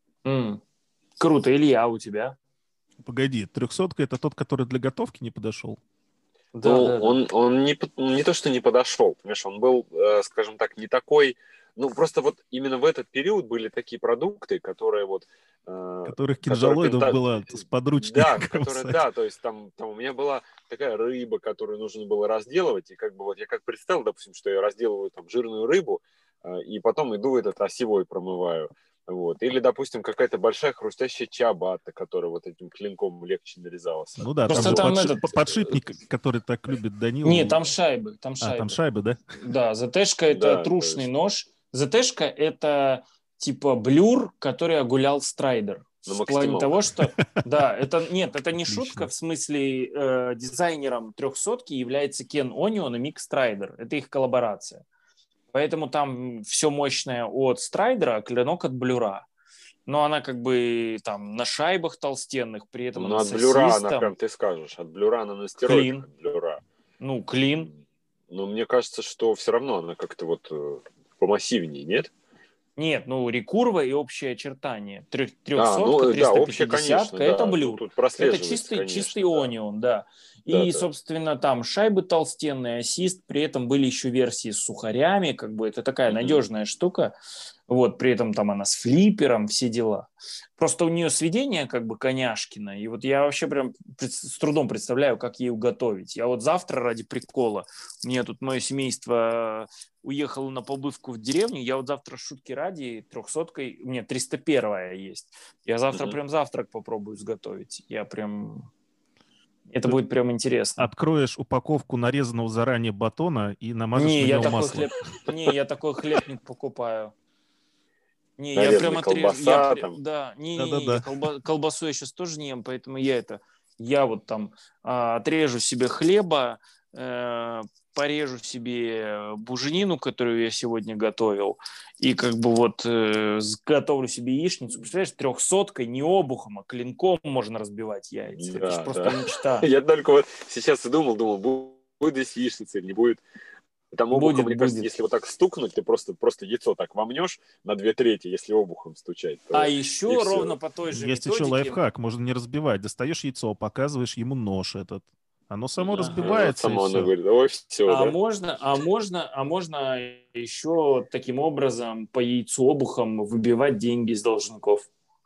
Круто. Илья, у тебя? Погоди, 300 это тот, который для готовки не подошел? Да, ну, да. Он не то, что не подошел, понимаешь, он был, скажем так, не такой, ну, просто вот именно в этот период были такие продукты, которые вот... Которых кинжалоидов было сподручнее. Да, которые, да, то есть там у меня была такая рыба, которую нужно было разделывать, и как бы вот я как представил, допустим, что я разделываю там жирную рыбу, и потом иду этот осевой промываю. Вот. Или, допустим, какая-то большая хрустящая чиабатта, которая вот этим клинком легче нарезалась. Ну да, Просто там же там подшипник, который так любит Данил. Не, там шайбы. Там шайбы, да? Да, ЗТшка – это Да, трушный нож. ЗТшка – это типа блюр, который огулял Страйдер. В плане того, что... Да, это не шутка, в смысле дизайнером 300-ки является Кен Онион и Мик Страйдер. Это их коллаборация. Поэтому там все мощное от Страйдера, а клинок от блюра. Но она как бы там на шайбах толстенных, при этом она от с блюра ассистом. она прям, ты скажешь, от блюра она на стероидах. От блюра. Ну, клин. Но мне кажется, что все равно она как-то вот помассивнее, нет? Нет, ну рекурва и общее очертание. 300-ка, ну, 350-ка, да, это да. блюр. Тут Это прослеживается, чистый да. онион, да. Да, И, да. собственно, там шайбы толстенные, ассист, при этом были еще версии с сухарями, как бы это такая надежная штука. Вот, при этом там она с флиппером, все дела. Просто у нее сведение как бы коняшкино, и вот я вообще прям с трудом представляю, как ее готовить. Я вот завтра ради прикола, у меня тут мое семейство уехало на побывку в деревню, я вот завтра шутки ради 300-кой, у меня 301-я есть. Я завтра прям завтрак попробую сготовить. Я прям... Это будет прям интересно. Откроешь упаковку нарезанного заранее батона и намажешь на него масло. Я такой хлеб не покупаю. Не, нарезанная я прям отрежу. Колбаса, там. Да, колбасу я сейчас тоже не ем, поэтому я вот там отрежу себе хлеба, порежу себе буженину, которую я сегодня готовил, и как бы вот готовлю себе яичницу. Представляешь, 300-кой не обухом, а клинком можно разбивать яйца. Да, это же просто мечта. Я только вот сейчас и думал, будет здесь яичница или не будет. Там обухом, мне кажется, если вот так стукнуть, ты просто яйцо так вомнешь на 2/3, если обухом стучать. А еще ровно по той же Есть методике... еще лайфхак, можно не разбивать. Достаешь яйцо, показываешь ему нож этот. Оно само разбивается. Само оно говорит, ой, все, да? Можно еще таким образом по яйцу обухом выбивать деньги из должников.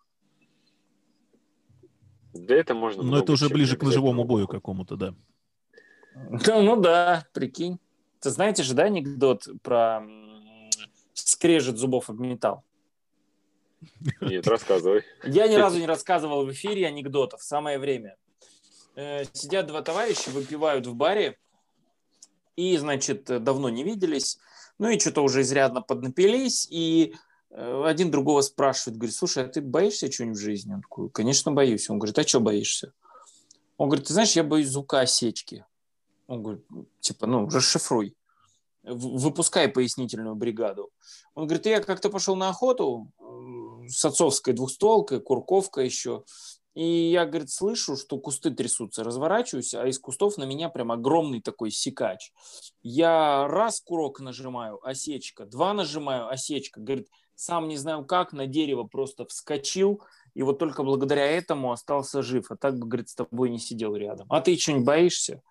Да это можно. Но это уже ближе к ножевому бою какому-то, да. Ну да, прикинь. Ты знаете же, да, анекдот про скрежет зубов об металл? Нет, рассказывай. Я ни разу не рассказывал в эфире анекдотов. Самое время. Сидят два товарища, выпивают в баре и, значит, давно не виделись. Ну и что-то уже изрядно поднапились. И один другого спрашивает, говорит, слушай, а ты боишься чего-нибудь в жизни? Он такой, конечно, боюсь. Он говорит, а что боишься? Он говорит, ты знаешь, я боюсь звука осечки. Он говорит, типа, расшифруй. Выпускай пояснительную бригаду. Он говорит, я как-то пошел на охоту с отцовской двухстволкой, курковка еще. И я, говорит, слышу, что кусты трясутся, разворачиваюсь, а из кустов на меня прям огромный такой секач. Я раз курок нажимаю, осечка, два нажимаю, осечка. Говорит, сам не знаю как, на дерево просто вскочил, и вот только благодаря этому остался жив. А так бы, говорит, с тобой не сидел рядом. А ты что-нибудь боишься?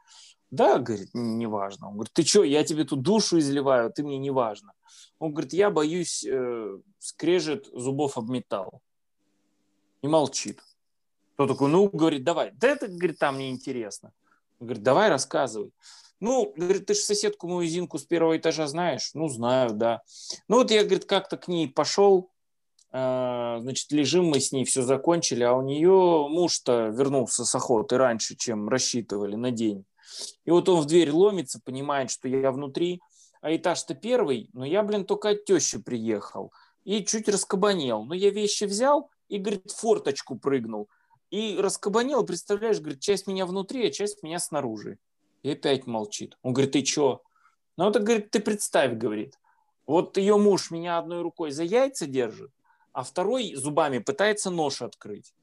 Да, говорит, неважно. Он говорит, ты что, я тебе тут душу изливаю, ты мне не важно. Он говорит, я боюсь, скрежет зубов об металл. И молчит. Кто такой, ну, говорит, давай. Да это, говорит, там неинтересно. Он говорит, давай, рассказывай. Ну, говорит, ты же соседку мою Зинку с первого этажа знаешь? Ну, знаю, да. Ну, вот я, говорит, как-то к ней пошел, значит, лежим мы с ней, все закончили, а у нее муж-то вернулся с охоты раньше, чем рассчитывали на день. И вот он в дверь ломится, понимает, что я внутри, а этаж-то первый, но я, блин, только от тещи приехал. И чуть раскабанел. Но я вещи взял и, говорит, в форточку прыгнул. И раскабанел, представляешь, говорит, часть меня внутри, а часть меня снаружи. И опять молчит. Он говорит, ты чё? Ну, это, говорит, ты представь, говорит. Вот ее муж меня одной рукой за яйца держит, а второй зубами пытается нож открыть.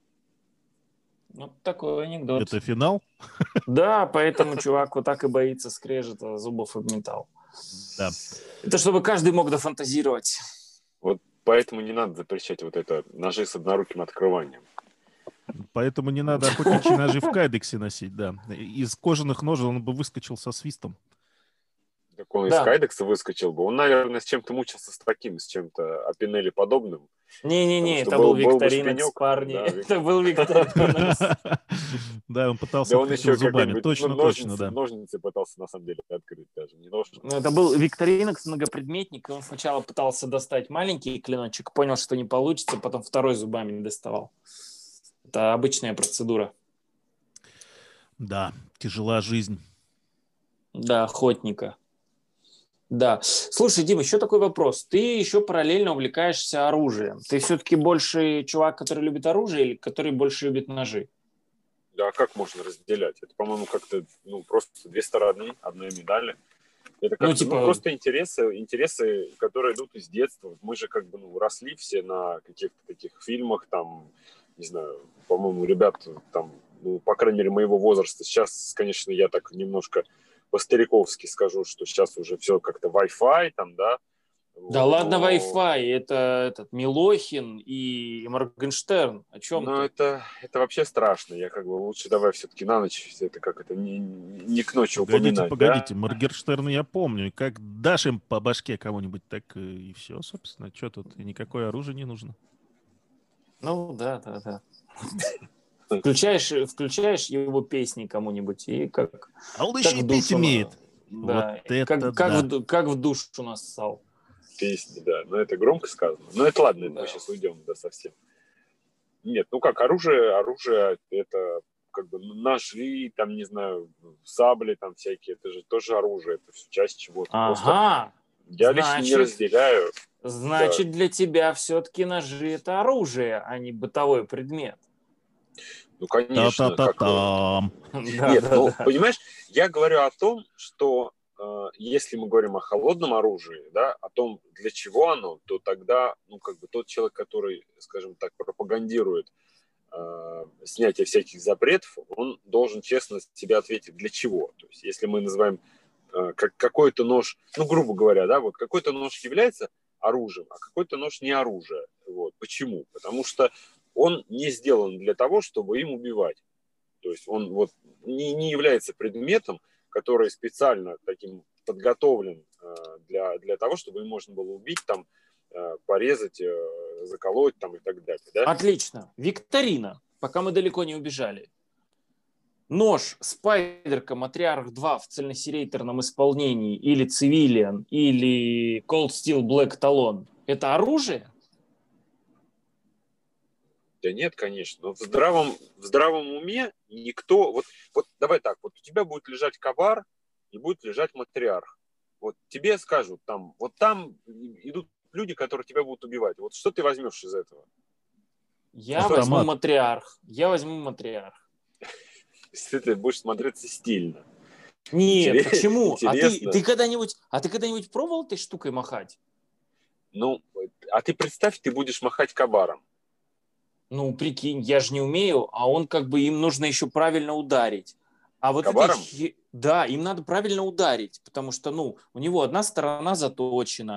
Вот такой анекдот. Это финал? Да, поэтому чувак вот так и боится скрежета зубов об металл. Да. Это чтобы каждый мог дофантазировать. Вот поэтому не надо запрещать вот это ножи с одноруким открыванием. Поэтому не надо охотничьи ножи в кайдексе носить, да. Из кожаных ножей он бы выскочил со свистом. Так он Да. из кайдекса выскочил бы. Он, наверное, с чем-то мучился с таким, с чем-то Апинелли подобным. Не-не-не, Потому это что был был бы Викторинокс, шпинек, парни. да, Это был Викторинокс. Да, он пытался Да он открыть еще зубами. как-нибудь Точно, да. ножницы пытался на самом деле открыть даже. Не нож. Это был Викторинокс, многопредметник, и он сначала пытался достать маленький клиночек, понял, что не получится, потом второй зубами не доставал. Это обычная процедура. Да, тяжела жизнь. Да, охотника. Да. Слушай, Дим, еще такой вопрос. Ты еще параллельно увлекаешься оружием. Ты все-таки больше чувак, который любит оружие, или который больше любит ножи? Да, как можно разделять? Это, по-моему, как-то просто две стороны одной медали. Это как просто интересы, которые идут из детства. Мы же как бы росли все на каких-то таких фильмах, там, не знаю, по-моему, ребят там, по крайней мере, моего возраста. Сейчас, конечно, я так немножко по-стариковски скажу, что сейчас уже все как-то Wi-Fi там, да. Да ладно, Wi-Fi, это этот Милохин и Моргенштерн. О чем ты? Это вообще страшно. Я как бы лучше давай все-таки на ночь, это как это не к ночи упоминать. Погодите, да? Моргенштерна я помню. Как дашь им по башке кого-нибудь, так и все, собственно. Что тут? И никакое оружие не нужно. Ну, да. Включаешь его песни кому-нибудь и как... А он еще и петь умеет. Да, вот это как в душу нассал. Песни, да. Но это громко сказано. Но это ладно, мы сейчас уйдем, да, совсем. Нет, оружие это как бы ножи, там, не знаю, сабли там всякие, это же тоже оружие, это все часть чего-то. Ага. Я лично не разделяю. Значит, для тебя все-таки ножи это оружие, а не бытовой предмет. Ну, конечно. Нет, понимаешь, я говорю о том, что если мы говорим о холодном оружии, да, о том, для чего оно, то тогда, тот человек, который, скажем так, пропагандирует снятие всяких запретов, он должен честно себе ответить, для чего. То есть, если мы называем какой-то нож, грубо говоря, да, вот какой-то нож является оружием, а какой-то нож не оружие. Вот. Почему? Потому что он не сделан для того, чтобы им убивать. То есть он не является предметом, который специально таким подготовлен для того, чтобы им можно было убить, там, порезать, заколоть там, и так далее. Да? Отлично. Викторина, пока мы далеко не убежали. Нож Спайдерка Матриарх 2 в цельносерейторном исполнении или Цивилиан, или Cold Steel Black Talon – это оружие? Да нет, конечно. Но в здравом уме никто... Вот давай так, вот у тебя будет лежать Кабар и будет лежать Матриарх. Вот тебе скажут, там идут люди, которые тебя будут убивать. Вот что ты возьмешь из этого? Я возьму Матриарх. Если ты будешь смотреться стильно. Нет, почему? Ты когда-нибудь пробовал этой штукой махать? А ты представь, ты будешь махать Кабаром. Прикинь, я же не умею, а он им нужно еще правильно ударить. А вот Кабаром? Да, им надо правильно ударить, потому что, у него одна сторона заточена,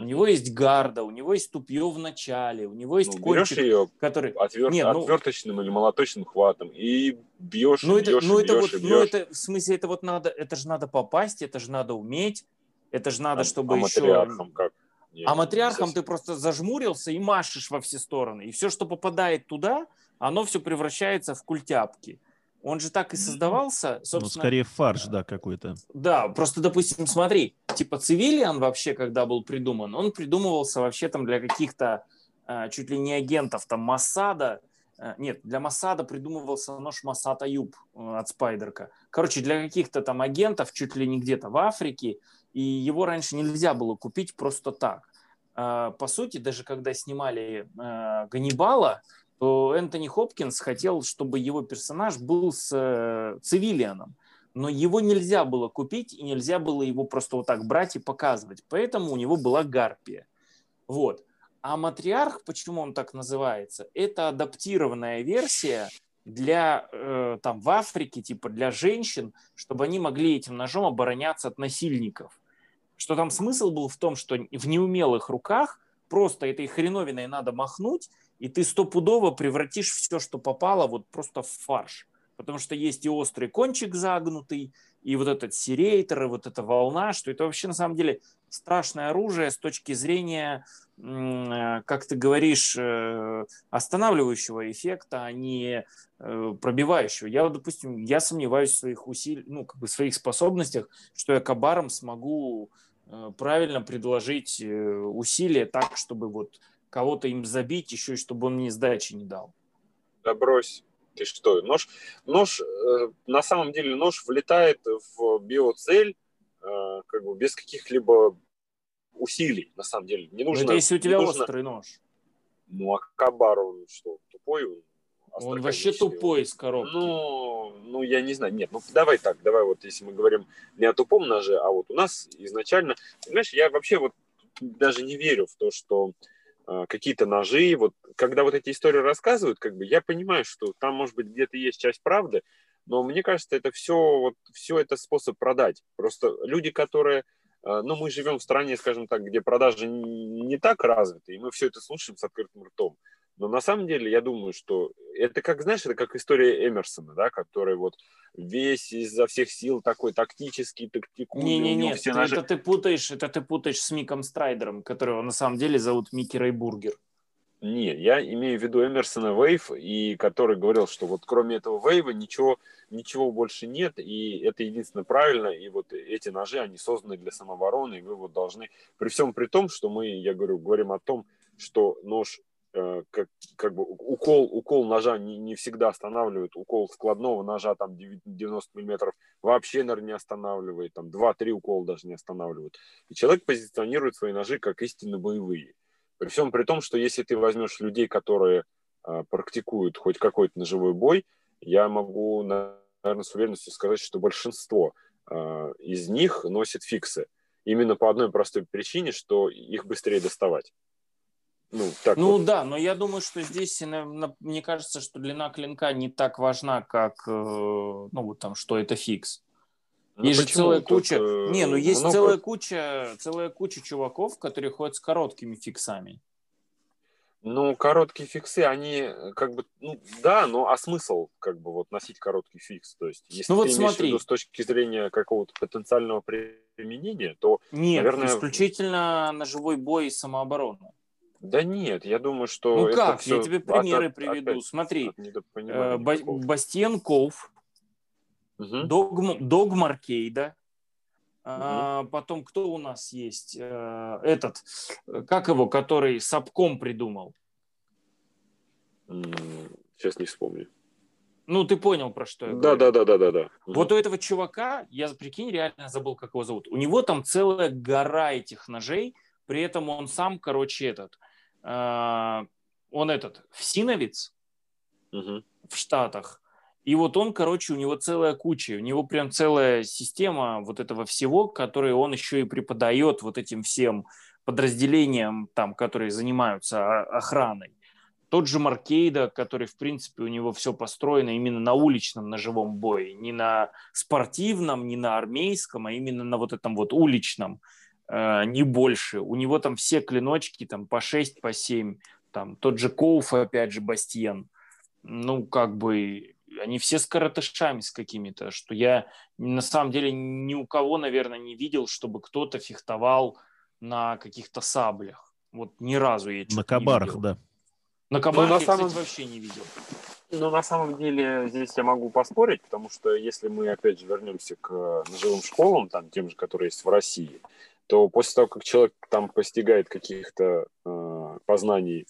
У него есть гарда, у него есть тупье в начале, у него есть кончик, ее который... отверточным или молоточным хватом и бьешь, Ну, и бьешь, и бьешь, и бьешь. это, в смысле, это вот надо, это же надо попасть, это же надо уметь, это же надо, чтобы еще... матриархом как? Матриархом ты просто зажмурился и машешь во все стороны. И все, что попадает туда, оно все превращается в культяпки. Он же так и создавался, собственно... скорее фарш, да, какой-то. Да, просто, допустим, смотри, типа Цивилиан вообще, когда был придуман, он придумывался вообще там для каких-то чуть ли не агентов, там, Моссада. Нет, для Моссада придумывался нож Моссад Аюб от Спайдерка. Короче, для каких-то там агентов, чуть ли не где-то в Африке, и его раньше нельзя было купить просто так. По сути, даже когда снимали Ганнибала, то Энтони Хопкинс хотел, чтобы его персонаж был с Цивилианом. Но его нельзя было купить, и нельзя было его просто вот так брать и показывать. Поэтому у него была гарпия. Вот. А матриарх, почему он так называется, это адаптированная версия для, там, в Африке, типа для женщин, чтобы они могли этим ножом обороняться от насильников. Что там смысл был в том, что в неумелых руках просто этой хреновиной надо махнуть, и ты стопудово превратишь все, что попало, вот просто в фарш. Потому что есть и острый кончик загнутый, и вот этот серейтор, и вот эта волна, что это вообще на самом деле страшное оружие с точки зрения, как ты говоришь, останавливающего эффекта, а не пробивающего. Я, допустим, я сомневаюсь в своих в своих способностях, что я кабаром смогу правильно предложить усилия так, чтобы вот кого-то им забить, еще и чтобы он мне сдачи не дал. Да брось. Ты что? Нож, на самом деле нож влетает в биоцель как бы без каких-либо усилий, на самом деле. Не нужно, это если у тебя острый нож. Ну, а кабар, он что, тупой? Он вообще тупой из коробки. Ну, я не знаю. Нет, давай так. Давай вот, если мы говорим не о тупом ноже, а вот у нас изначально... Понимаешь, я вообще вот даже не верю в то, что какие-то ножи, вот когда вот эти истории рассказывают, как бы я понимаю, что там, может быть, где-то есть часть правды, но мне кажется, это все это способ продать. Просто люди, которые, мы живем в стране, скажем так, где продажи не так развиты, и мы все это слушаем с открытым ртом. Но на самом деле я думаю, что это как, знаешь, это как история Эмерсона, да, который вот весь изо всех сил такой тактический, тактикующий. Не-не-не, это ты путаешь с Миком Страйдером, которого на самом деле зовут Микки Рейбургер. Не, я имею в виду Эмерсона Вейв, и который говорил, что вот кроме этого Вейва ничего больше нет, и это единственно правильно, и вот эти ножи, они созданы для самообороны, и вы вот должны, при всем при том, что мы, я говорю, говорим о том, что нож как бы укол ножа не всегда останавливает, укол складного ножа там 90 миллиметров вообще, наверное, не останавливает, там 2-3 укола даже не останавливают. И человек позиционирует свои ножи как истинно боевые. При всем при том, что если ты возьмешь людей, которые практикуют хоть какой-то ножевой бой, я могу, наверное, с уверенностью сказать, что большинство из них носит фиксы. Именно по одной простой причине, что их быстрее доставать. Да, но я думаю, что здесь, мне кажется, что длина клинка не так важна, как, что это фикс. Есть же целая куча... есть целая куча чуваков, которые ходят с короткими фиксами. Короткие фиксы, они как бы, да, а смысл как бы вот носить короткий фикс? То есть, если ты имеешь в виду с точки зрения какого-то потенциального применения, то, нет, наверное... исключительно ножевой бой и самооборона. Да нет, я думаю, что это все... Я тебе примеры приведу. Смотри, Бастиен Коуф, Дог Маркейда, потом кто у нас есть? Как его, который Сапком придумал? Сейчас не вспомню. Ты понял, про что я говорю. Да. Вот у этого чувака, я, прикинь, реально забыл, как его зовут. У него там целая гора этих ножей, при этом он сам, всиновец в Штатах. И вот он, у него целая куча, у него прям целая система вот этого всего, который он еще и преподает вот этим всем подразделениям, там, которые занимаются охраной. Тот же Маркейда, который, в принципе, у него все построено именно на уличном ножевом бое, не на спортивном, не на армейском, а именно на вот этом вот уличном. не больше. У него там все клиночки там по 6, по 7. Там тот же Коуф, опять же, Бастиен. Ну, как бы, они все с коротышами с какими-то, что я на самом деле ни у кого, наверное, не видел, чтобы кто-то фехтовал на каких-то саблях. Вот ни разу я На что-то не кабарах, видел. да. На Ну, кабарах на я, самом... кстати, вообще не видел. Ну, на самом деле, здесь я могу поспорить, потому что если мы, опять же, вернемся к ножевым школам, там, тем же, которые есть в России, то после того, как человек там постигает каких-то познаний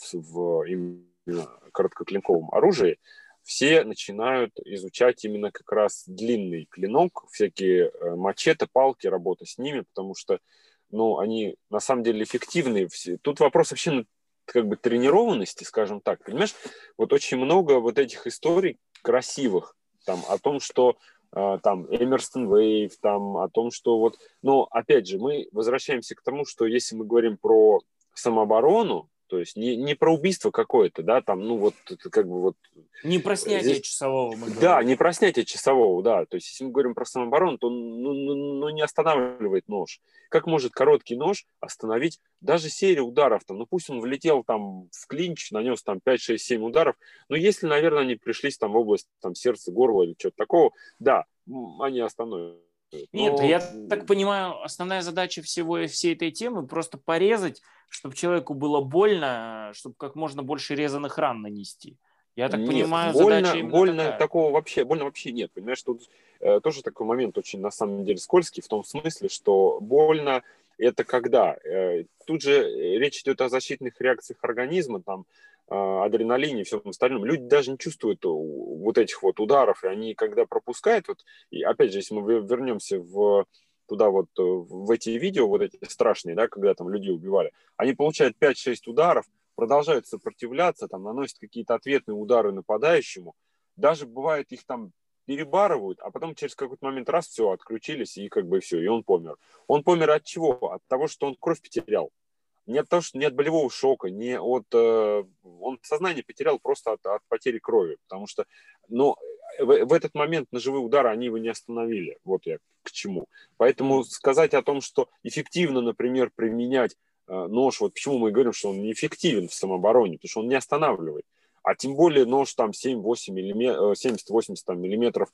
именно короткоклинковом оружии, все начинают изучать именно как раз длинный клинок, всякие мачете, палки, работа с ними, потому что, ну, они на самом деле эффективны. Тут вопрос вообще как бы тренированности, скажем так, понимаешь? Вот очень много вот этих историй красивых, там, о том, что там Эмерсон Вейв, там, о том, что вот... Но, опять же, мы возвращаемся к тому, что если мы говорим про самооборону, то есть не про убийство какое-то, да, там, ну, вот, это как бы вот... Не про снятие здесь... часового мы Да, говорим. не про снятие часового, да. То есть, если мы говорим про самооборону, то ну, не останавливает нож. Как может короткий нож остановить даже серию ударов? Там, ну, пусть он влетел там в клинч, нанес там 5, 6, 7 ударов, но если, наверное, они пришлись там в область там, сердца, горла или что-то такого, да, они остановят. Нет, Но... я так понимаю, основная задача всей этой темы просто порезать, чтобы человеку было больно, чтобы как можно больше резаных ран нанести. Я так Нет, понимаю, задача именно больно такая. такого вообще, больно вообще нет. Понимаешь, тут тоже такой момент очень на самом деле скользкий в том смысле, что больно это когда? Тут же речь идет о защитных реакциях организма, там, адреналине и всем остальном. Люди даже не чувствуют вот этих вот ударов, и они когда пропускают, вот, и опять же, если мы вернемся туда вот в эти видео, вот эти страшные, да, когда там людей убивали, они получают 5-6 ударов, продолжают сопротивляться, там, наносят какие-то ответные удары нападающему, даже бывает их там перебарывают, а потом через какой-то момент раз, все, отключились, и как бы все, и он помер. Он помер от чего? От того, что он кровь потерял. Не от того, что не от болевого шока, не от... он сознание потерял просто от потери крови, потому что, но в этот момент ножевые удары, они его не остановили. Вот я к чему. Поэтому сказать о том, что эффективно, например, применять нож, вот почему мы говорим, что он неэффективен в самообороне, потому что он не останавливает. А тем более нож там 7-8 миллиметров, 70-80 миллиметров,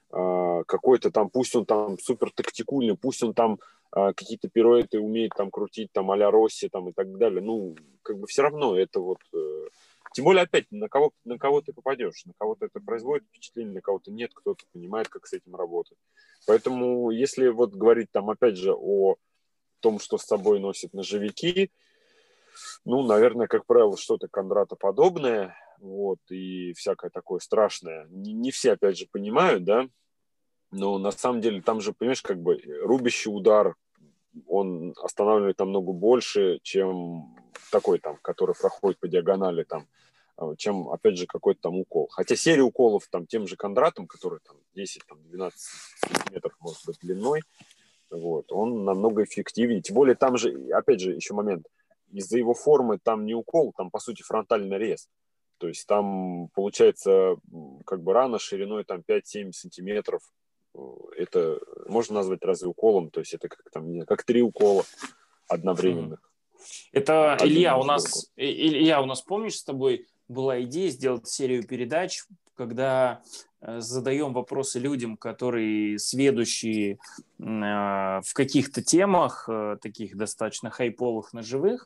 какой-то там, пусть он там супер тактикульный, пусть он там какие-то пируэты умеет там крутить, там а-ля Росси там и так далее. Ну, как бы все равно это вот... Тем более, опять, на кого ты попадешь, на кого-то это производит впечатление, на кого-то нет, кто-то понимает, как с этим работать. Поэтому, если вот говорить там, опять же, о том, что с собой носят ножевики, ну, наверное, как правило, что-то Кондратоподобное, вот, и всякое такое страшное. Не все, опять же, понимают, да, но на самом деле там же, понимаешь, как бы рубящий удар, он останавливает намного больше, чем такой там, который проходит по диагонали там, чем, опять же, какой-то там укол. Хотя серия уколов там тем же Кондратом, который там 10-12 сантиметров может быть длиной, вот, он намного эффективнее. Тем более там же, опять же, еще момент, из-за его формы там не укол, там, по сути, фронтальный рез. То есть там получается как бы рана шириной там 5-7 сантиметров. Это можно назвать разве уколом? То есть это как, там, как 3 укола одновременных. Это, Один Илья, у нас, помнишь, с тобой была идея сделать серию передач, когда задаем вопросы людям, которые сведущие в каких-то темах, таких достаточно хайповых, ножевых.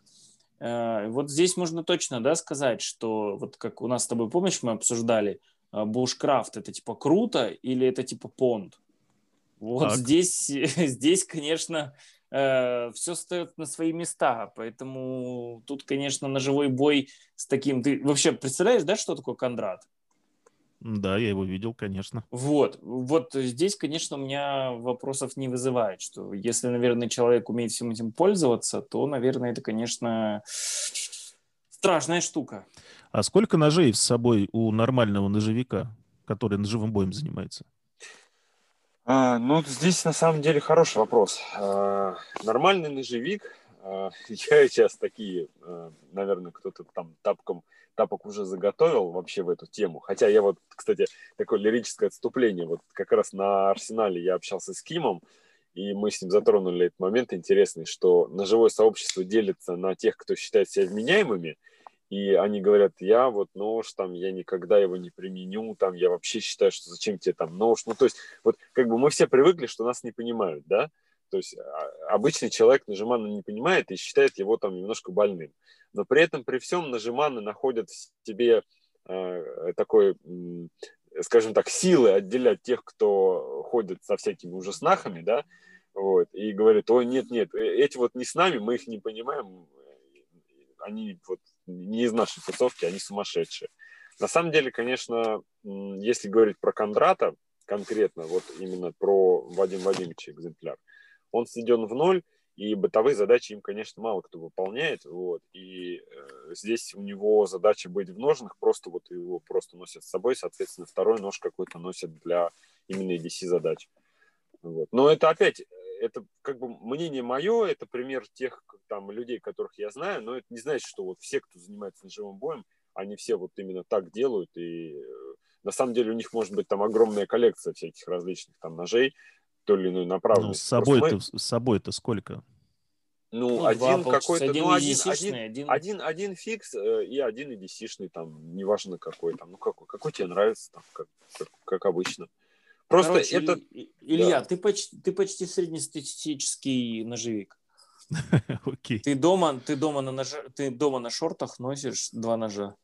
Вот здесь можно точно, да, сказать, что вот как у нас с тобой, помнишь, мы обсуждали, бушкрафт это типа круто или это типа понт? Вот Так. здесь, конечно, все стоит на свои места, поэтому тут, конечно, ножевой бой с таким... Ты вообще представляешь, да, что такое Кондрат? Да, я его видел, конечно. Вот здесь, конечно, у меня вопросов не вызывает, что если, наверное, человек умеет всем этим пользоваться, то, наверное, это, конечно, страшная штука. А сколько ножей с собой у нормального ножевика, который ножевым боем занимается? Ну, здесь на самом деле хороший вопрос. Нормальный ножевик, я сейчас такие, наверное, кто-то там тапок уже заготовил вообще в эту тему. Хотя я вот, кстати, такое лирическое отступление. Вот как раз на Арсенале я общался с Кимом, и мы с ним затронули этот момент интересный, что ножевое сообщество делится на тех, кто считает себя вменяемыми, и они говорят, я вот нож, там, я никогда его не применю, там, я вообще считаю, что зачем тебе там нож. Ну, то есть, вот как бы мы все привыкли, что нас не понимают, да? То есть обычный человек нажимана не понимает и считает его там немножко больным. Но при этом, при всем, нажиманы находят в себе такой, скажем так, силы отделять тех, кто ходит со всякими ужаснахами, да, вот, и говорит, ой, нет, эти вот не с нами, мы их не понимаем, они вот не из нашей тусовки, они сумасшедшие. На самом деле, конечно, если говорить про Кондрата конкретно, вот именно про Вадима Вадимовича экземпляр, он сведен в ноль, и бытовые задачи им, конечно, мало кто выполняет. Вот, и здесь у него задача быть в ножнах, просто вот его просто носят с собой, соответственно, второй нож какой-то носят для именно EDC задач. Вот. Но это опять, это как бы мнение мое, это пример тех там людей, которых я знаю, но это не значит, что вот все, кто занимается ножевым боем, они все вот именно так делают, и на самом деле у них может быть там огромная коллекция всяких различных там ножей, той или иной Ну, направленности. с собой-то сколько? Ну, Один два, получается, какой-то, один EDC-шный, один фикс и один EDC-шный, там, неважно какой, там, ну, какой тебе нравится, там, как обычно. Просто Короче, это... Илья, Да. ты почти среднестатистический ножевик. Окей. Ты дома на шортах носишь 2 ножа.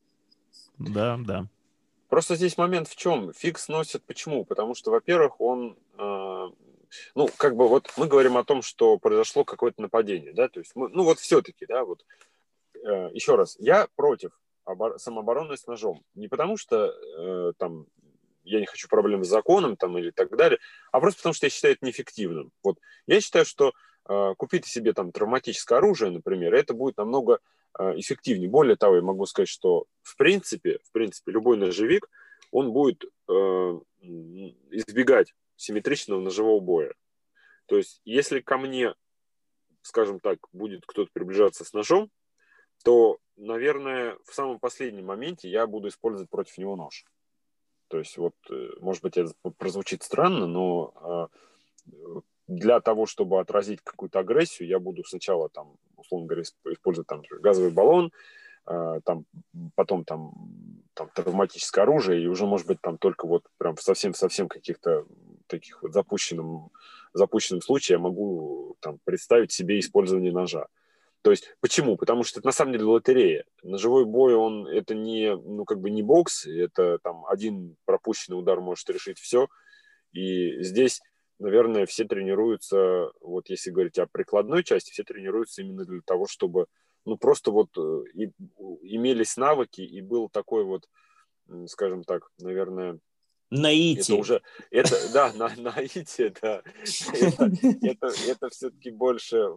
Да, да. Просто здесь момент в чем? Фикс носит почему? Потому что, во-первых, он... ну, как бы вот мы говорим о том, что произошло какое-то нападение, да, то есть, ну, вот все-таки, да, вот, еще раз, я против самообороны с ножом. Не потому что, там, я не хочу проблем с законом, там, или так далее, а просто потому что я считаю это неэффективным. Вот, я считаю, что купите себе там травматическое оружие, например, это будет намного эффективнее. Более того, я могу сказать, что в принципе любой ножевик, он будет избегать симметричного ножевого боя. То есть, если ко мне, скажем так, будет кто-то приближаться с ножом, то, наверное, в самом последнем моменте я буду использовать против него нож. То есть, вот, может быть, это прозвучит странно, но для того, чтобы отразить какую-то агрессию, я буду сначала, там, условно говоря, использовать там газовый баллон, там, потом там травматическое оружие, и уже, может быть, там только вот прям в совсем каких-то таких вот запущенном случае я могу там представить себе использование ножа. То есть, почему? Потому что это на самом деле лотерея. Ножевой бой, он, это не, ну, как бы не бокс, это там один пропущенный удар может решить все. И здесь, наверное, все тренируются, вот если говорить о прикладной части, все тренируются именно для того, чтобы, ну, просто вот имелись навыки, и был такой вот, скажем так, наверное, Наитие. это уже, да, наитие, да, это все-таки больше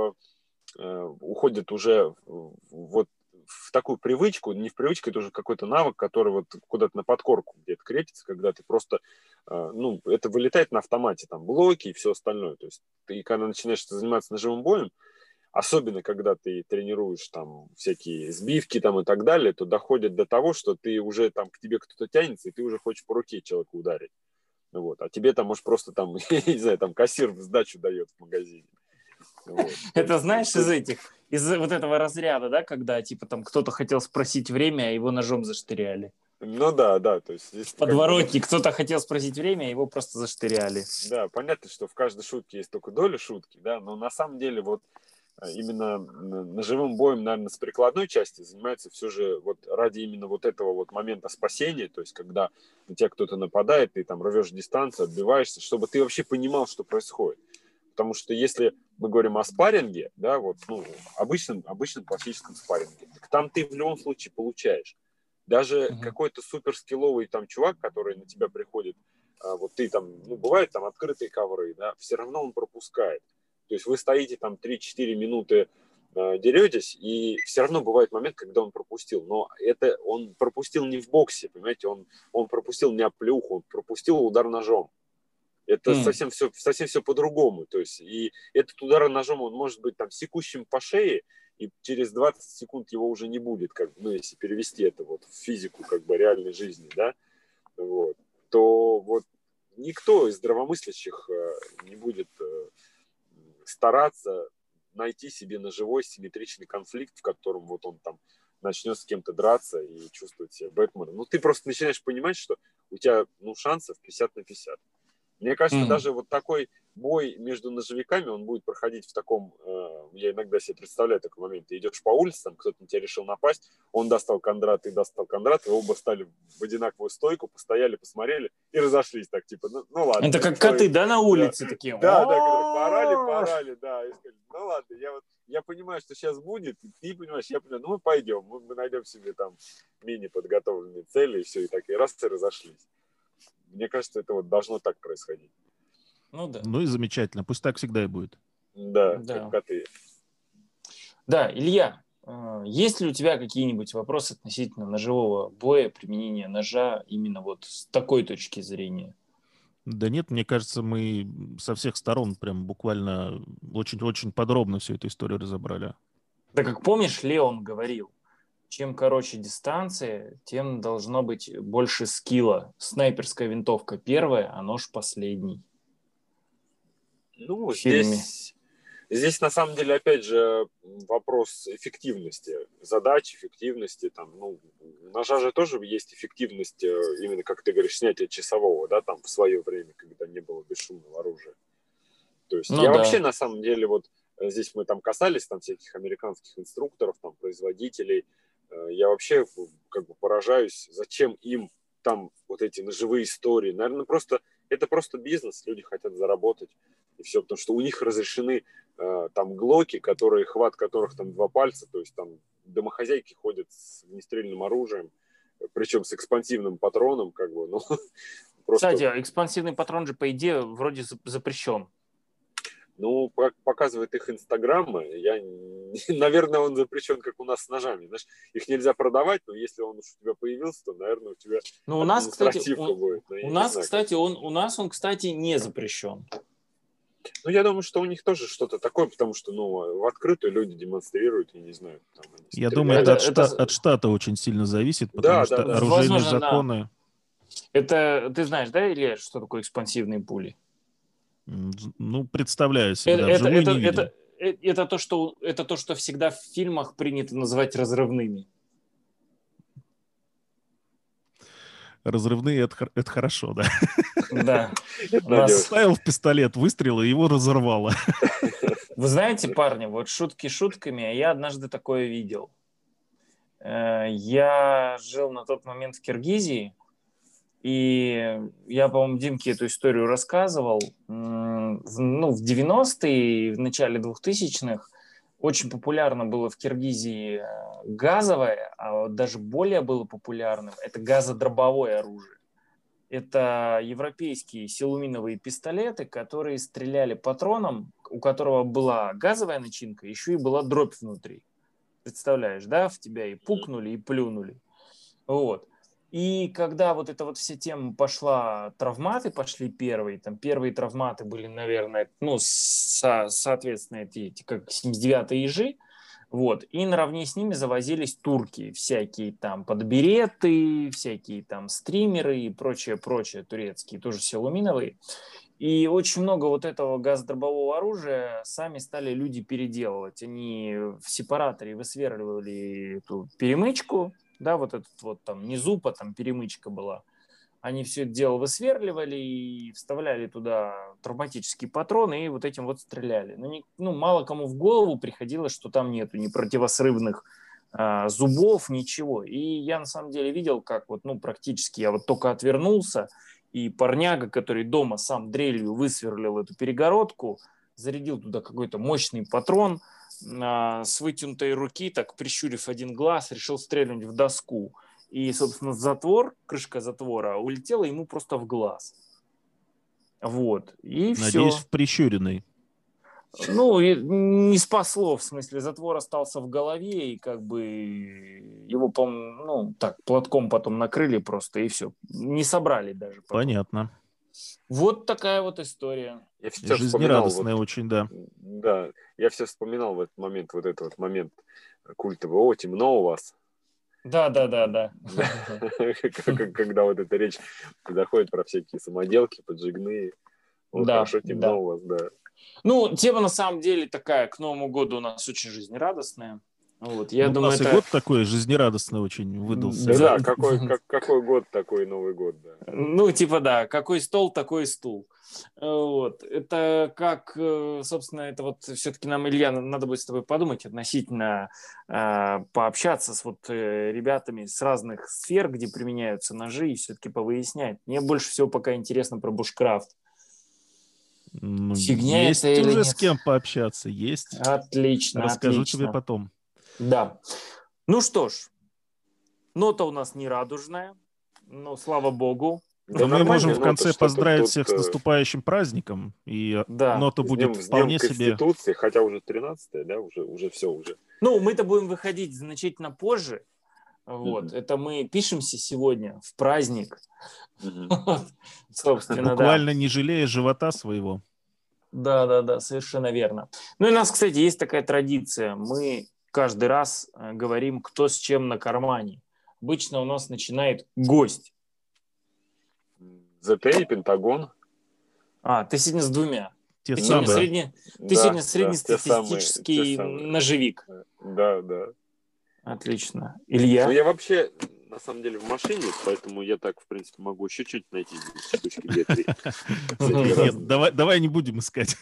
уходит уже вот в такую привычку, не в привычку, это уже какой-то навык, который вот куда-то на подкорку где-то крепится, когда ты просто, ну, это вылетает на автомате, там, блоки и все остальное. То есть ты, когда начинаешь заниматься ножевым боем, особенно когда ты тренируешь там всякие сбивки там и так далее, то доходит до того, что ты уже там к тебе кто-то тянется, и ты уже хочешь по руке человека ударить. Вот. А тебе там, может, просто там, я не знаю, там кассир сдачу дает в магазине. Вот. Это знаешь из вот этого разряда, да, когда типа там кто-то хотел спросить время, а его ножом заштыряли. Ну да, то есть здесь В подворотне кто-то хотел спросить время, а его просто заштыряли. Да, понятно, что в каждой шутке есть только доля шутки, да, но на самом деле вот именно ножевым боем, наверное, с прикладной части занимается все же вот ради именно вот этого вот момента спасения, то есть когда на тебя кто-то нападает, ты там рвешь дистанцию, отбиваешься, чтобы ты вообще понимал, что происходит. Потому что если мы говорим о спарринге, да, вот, ну, обычном классическом спарринге, так там ты в любом случае получаешь. Даже какой-то суперскилловый там чувак, который на тебя приходит, вот ты там, ну, бывают там открытые ковры, да, все равно он пропускает. То есть вы стоите там 3-4 минуты, деретесь, и все равно бывает момент, когда он пропустил. Но это он пропустил не в боксе, понимаете, он пропустил не оплюху, он пропустил удар ножом. Это совсем все по-другому. То есть, и этот удар ножом, он может быть там секущим по шее, и через 20 секунд его уже не будет, как, ну, если перевести это вот в физику как бы реальной жизни, да, вот, то вот никто из здравомыслящих не будет постараться найти себе ножевой симметричный конфликт, в котором вот он там начнет с кем-то драться и чувствовать себя Бэтменом. Ну, ты просто начинаешь понимать, что у тебя, ну, шансов 50 на 50. Мне кажется, даже вот такой бой между ножевиками, он будет проходить в таком, я иногда себе представляю такой момент, ты идешь по улице, там кто-то на тебя решил напасть, он достал Кондрат, ты достал Кондрат, вы оба стали в одинаковую стойку, постояли, посмотрели и разошлись так, типа, ну ладно. Это как коты, да, на улице такие? Да, порали, да, и сказали, ну ладно, я понимаю, что сейчас будет, ты понимаешь, я понимаю, ну мы пойдем, мы найдем себе там мини-подготовленные цели, и все, и так, и раз, и разошлись. Мне кажется, это вот должно так происходить. Ну да. Ну и замечательно, пусть так всегда и будет. Да, как коты. Да, Илья, есть ли у тебя какие-нибудь вопросы относительно ножевого боя, применения ножа именно вот с такой точки зрения? Да нет, мне кажется, мы со всех сторон прям буквально очень-очень подробно всю эту историю разобрали. Да, как помнишь, Леон говорил, чем короче дистанция, тем должно быть больше скилла. Снайперская винтовка первая, а нож последний. Ну, здесь на самом деле, опять же, вопрос эффективности, задач, эффективности. Там, ну, у ножа же тоже есть эффективность, именно, как ты говоришь, снятия часового, да, там в свое время, когда не было бесшумного оружия. То есть вообще, на самом деле, вот здесь мы там касались там всяких американских инструкторов, там, производителей. Я вообще как бы поражаюсь, зачем им там вот эти ножевые истории. Наверное, это просто бизнес, люди хотят заработать. И все, потому что у них разрешены там глоки, хват которых там 2 пальца, то есть там домохозяйки ходят с огнестрельным оружием, причем с экспансивным патроном, как бы, ну, просто... Кстати, экспансивный патрон же, по идее, вроде запрещен. Ну, как показывает их инстаграмы, наверное, он запрещен, как у нас с ножами. Знаешь, их нельзя продавать, но если он уж у тебя появился, то, наверное, у тебя административка будет. У нас, кстати, не запрещен. Ну, я думаю, что у них тоже что-то такое, потому что, ну, в открытую люди демонстрируют, я не знаю. Там, я думаю, это от штата очень сильно зависит, потому что оружейные законы... Это, ты знаешь, да, Илья, что такое экспансивные пули? Ну, представляю себе, да, вживую не видел. Это то, что всегда в фильмах принято называть разрывными. Разрывные — это хорошо, да? Да. Ставил в пистолет, выстрел, и его разорвало. Вы знаете, парни, вот шутки шутками, а я однажды такое видел. Я жил на тот момент в Киргизии, и я, по-моему, Димке эту историю рассказывал. В 90-е, в начале 2000-х очень популярно было в Киргизии газовое, а вот даже более было популярным – это газодробовое оружие. Это европейские силуминовые пистолеты, которые стреляли патроном, у которого была газовая начинка, еще и была дробь внутри. Представляешь, да, в тебя и пукнули, и плюнули. Вот. И когда вот эта вот вся тема пошла, травматы пошли первые, там первые травматы были, наверное, ну, соответственно, эти как 79-е ежи, вот, и наравне с ними завозились турки, всякие там подбереты, всякие там стримеры и прочее, турецкие, тоже силуминовые. И очень много вот этого газодробового оружия сами стали люди переделывать. Они в сепараторе высверливали эту перемычку, да, вот этот вот там не зуб, там перемычка была. Они все это дело высверливали и вставляли туда травматические патроны и вот этим вот стреляли. Мало кому в голову приходилось, что там нету ни противосрывных зубов, ничего. И я на самом деле видел, как вот, практически я вот только отвернулся, и парняга, который дома сам дрелью высверлил эту перегородку, зарядил туда какой-то мощный патрон, с вытянутой руки, так прищурив один глаз, решил стрельнуть в доску. И, собственно, крышка затвора улетела ему просто в глаз. Вот. И Надеюсь, все. в прищуренный. И не спасло, в смысле, затвор остался в голове, и как бы его, по-моему, платком потом накрыли просто, и все. Не собрали даже потом. Понятно. Вот такая вот история. Я все жизнерадостная очень, да. Да, я все вспоминал в этот момент культовый. Темно у вас. Да. Когда вот эта речь заходит про всякие самоделки, поджигные. Хорошо темно у вас, да. Ну, тема на самом деле такая, к Новому году у нас очень жизнерадостная. Вот, я Ну, у думаю, нас и это... год такой жизнерадостный очень выдался. Да, какой год, такой Новый год, да. Ну, типа, да, какой стол, такой стул. Вот. Это как, собственно, это вот все-таки нам, Илья, надо будет с тобой подумать относительно, пообщаться с вот ребятами с разных сфер, где применяются ножи, и все-таки повыяснять. Мне больше всего пока интересно про бушкрафт. Ну, Фигня есть это или уже нет? с кем пообщаться, есть. Отлично, Расскажу отлично. тебе потом. Да. Ну что ж, нота у нас не радужная, но слава богу. Но мы можем в нота, конце что поздравить тут всех с наступающим праздником, и Да. нота будет с вполне днем себе... Конституции, хотя уже 13-е, да, уже все уже. Ну, мы-то будем выходить значительно позже. Вот. Мгм. Это мы пишемся сегодня в праздник. Мгм. Вот. Собственно, Буквально не жалея живота своего. Да, совершенно верно. Ну и у нас, кстати, есть такая традиция. Мы каждый раз говорим, кто с чем на кармане. Обычно у нас начинает гость. ЗТ и Пентагон. Ты сегодня с двумя. Те Ты самые. сегодня Те самые. среднестатистический ножевик. Да. Отлично. Ну, Илья? я вообще, на самом деле, в машине, поэтому я так, в принципе, могу еще чуть найти штучки 2-3. Нет, давай не будем искать.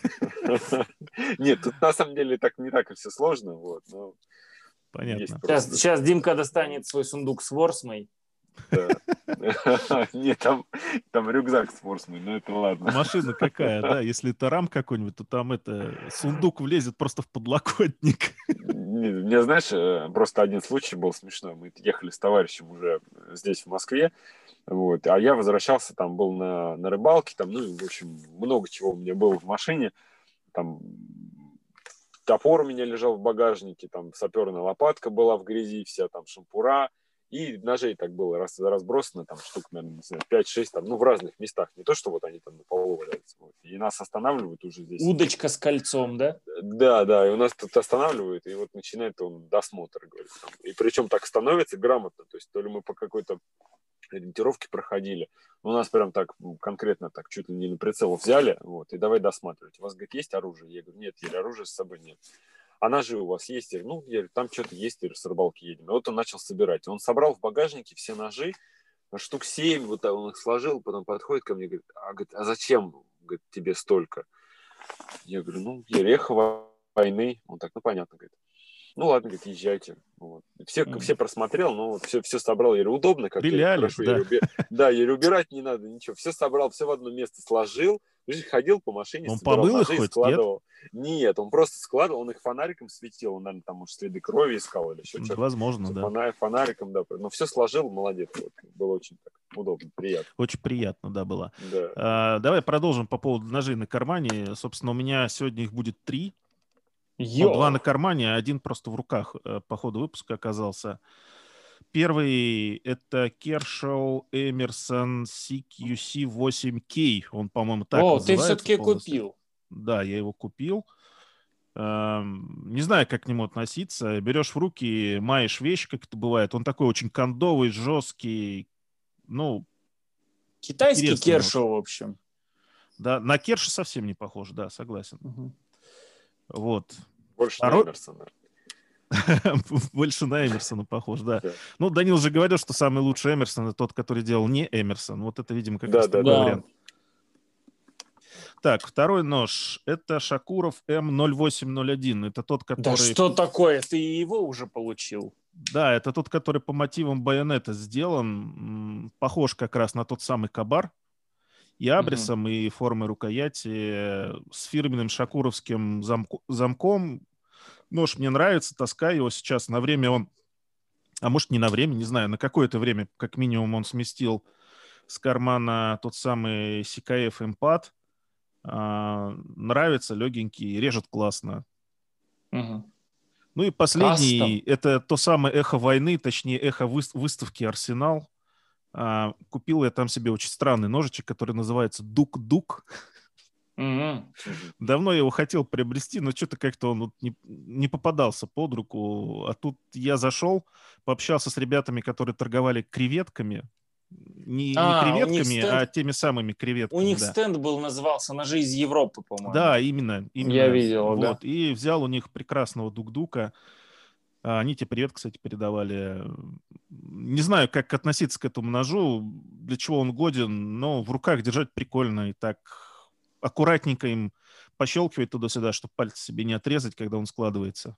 Нет, тут на самом деле не так и все сложно. Вот, но Понятно. Сейчас Димка достанет свой сундук с ворсмой. Да. Нет, там рюкзак с ворсмой, но это ладно. Машина какая, да? Если это рам какой-нибудь, то там сундук влезет просто в подлокотник. Мне, знаешь, просто один случай был смешной. Мы ехали с товарищем уже здесь, в Москве, вот, а я возвращался, там был на рыбалке, там, ну, в общем, много чего у меня было в машине. Там топор у меня лежал в багажнике, там саперная лопатка была в грязи вся, там шампура. И ножей так было разбросано, там штук, наверное, не знаю, 5-6, там, ну, в разных местах. Не то, что вот они там на полу валяются. Вот. И нас останавливают уже здесь. Удочка с кольцом, да? Да, и у нас тут останавливают, и вот начинает он досмотр, говорит. Там. И причем так становится грамотно, то есть то ли мы по какой-то ориентировке проходили, у нас прям так конкретно так чуть ли не на прицел взяли, вот, и давай досматривать. У вас, говорит, есть оружие? Я говорю, нет, оружия с собой нет. А ножи у вас есть? Я говорю, ну, там что-то есть, с рыбалки едем. И вот он начал собирать. Он собрал в багажнике все ножи, штук 7, вот он их сложил, потом подходит ко мне, говорит, а зачем, говорит, тебе столько? Я говорю, ну, эхо войны. Он так, ну, понятно, говорит. Ну, ладно, говорит, езжайте. Вот. Все просмотрел, но вот все собрал. Я говорю, удобно, как Стрелялись, хорошо. Да, я говорю, убирать не надо, ничего. Все собрал, все в одно место сложил. Ходил по машине, Он собирал помыл их ножи и хоть, складывал. Нет, он просто складывал, он их фонариком светил. Он, наверное, там, может, следы крови искал или еще что-то. Возможно, да. Фонариком, да. Но все сложил, молодец. Вот. Было очень так удобно, приятно. Очень приятно, да, было. Да. Давай продолжим по поводу ножей на кармане. Собственно, у меня сегодня их будет 3. 2 на кармане, а 1 просто в руках по ходу выпуска оказался. Первый — это Kershaw Emerson CQC-8K. Он, по-моему, так называется. Ты все-таки полностью. купил. Да, я его купил. Не знаю, как к нему относиться. Берешь в руки, маешь вещь, как это бывает. Он такой очень кондовый, жесткий. Ну, китайский Кершоу, в общем. Да, на Керша совсем не похож, да, согласен. Угу. Вот. Больше на Эмерсона. Больше на Эмерсона похож, да. Ну, Данил же говорил, что самый лучший Эмерсон — это тот, который делал не Эмерсон. Вот это, видимо, как раз такой вариант. Так, второй нож. Это Шакуров М0801. Это тот, который... Да что такое? Ты его уже получил? Да, это тот, который по мотивам байонета сделан. Похож как раз на тот самый Кабар. И абрисом, и формой рукояти, с фирменным шакуровским замком. Нож мне нравится, таскаю его сейчас. На время он, а может не на время, не знаю, на какое-то время, как минимум, он сместил с кармана тот самый CKF Impact. Нравится, легенький, режет классно. Ну и последний, это то самое эхо войны, точнее эхо выставки «Арсенал». Купил я там себе очень странный ножичек, который называется Дук-Дук. Давно я его хотел приобрести, но что-то как-то он не попадался под руку. А тут я зашел, пообщался с ребятами, которые торговали креветками. Не У них креветками, а стенд, теми самыми у креветками, них да. стенд был, назывался «Ножи из Европы», Да, по-моему. именно. Я видел, да. Вот. И взял у них прекрасного дук-дука. Они тебе привет, кстати, передавали. Не знаю, как относиться к этому ножу, для чего он годен, но в руках держать прикольно. И так аккуратненько им пощелкивать туда-сюда, чтобы пальцы себе не отрезать, когда он складывается.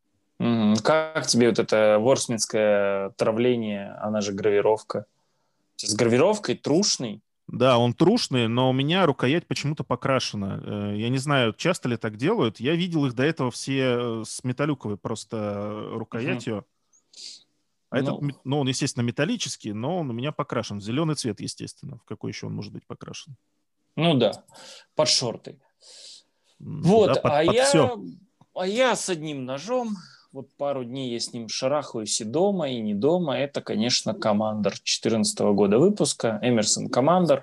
Как тебе вот это ворсминское травление, она же гравировка? С гравировкой трушный? Да, он трушный, но у меня рукоять почему-то покрашена. Я не знаю, часто ли так делают. Я видел их до этого все с металлюковой просто рукоятью. А этот, Ну, ну, он, естественно, металлический, но он у меня покрашен. В зеленый цвет, естественно. В какой еще он может быть покрашен? ну да, под шорты. Да, Вот, под все. а я с одним ножом, вот пару дней я с ним шарахаюсь и дома, и не дома. Это, конечно, Командер 2014 года выпуска, Эмерсон Командер.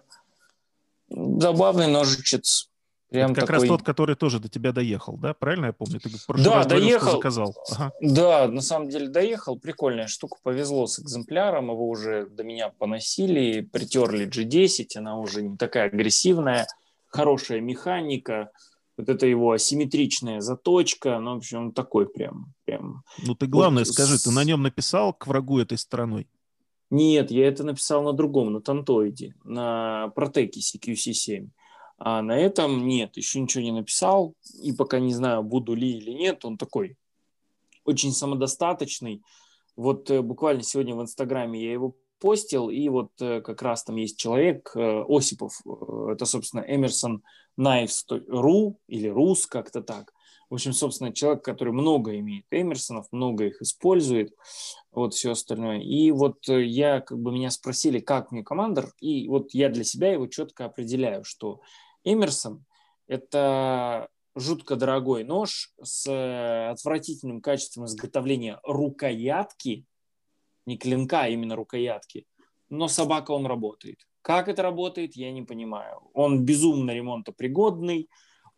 Забавный ножичец. Это Прям как раз такой. тот, который тоже до тебя доехал, да? Правильно я помню? Ты в прошлый Да, раз говорил, что доехал. заказал. Ага. Да, на самом деле доехал. Прикольная штука. Повезло с экземпляром. Его уже до меня поносили. Притерли G10. Она уже не такая агрессивная. Хорошая механика. Вот это его асимметричная заточка. Ну, в общем, он такой прям. Ну, ты Вот главное скажи, ты на нем написал к врагу этой стороной? Нет, я это написал на другом, на Тантоиде, на Протекисе QC7. А на этом нет, еще ничего не написал. И пока не знаю, буду ли или нет. Он такой очень самодостаточный. Вот буквально сегодня в Инстаграме я его постил, и вот как раз там есть человек, Осипов, это, собственно, Emerson Knives.ru или Rus, как-то так. В общем, собственно, человек, который много имеет Эмерсонов, много их использует, вот все остальное. И вот я, как бы меня спросили, как мне Командер, и вот я для себя его четко определяю, что Эмерсон – это жутко дорогой нож с отвратительным качеством изготовления рукоятки, не клинка, а именно рукоятки. Но собака он работает. Как это работает, я не понимаю. Он безумно ремонтопригодный,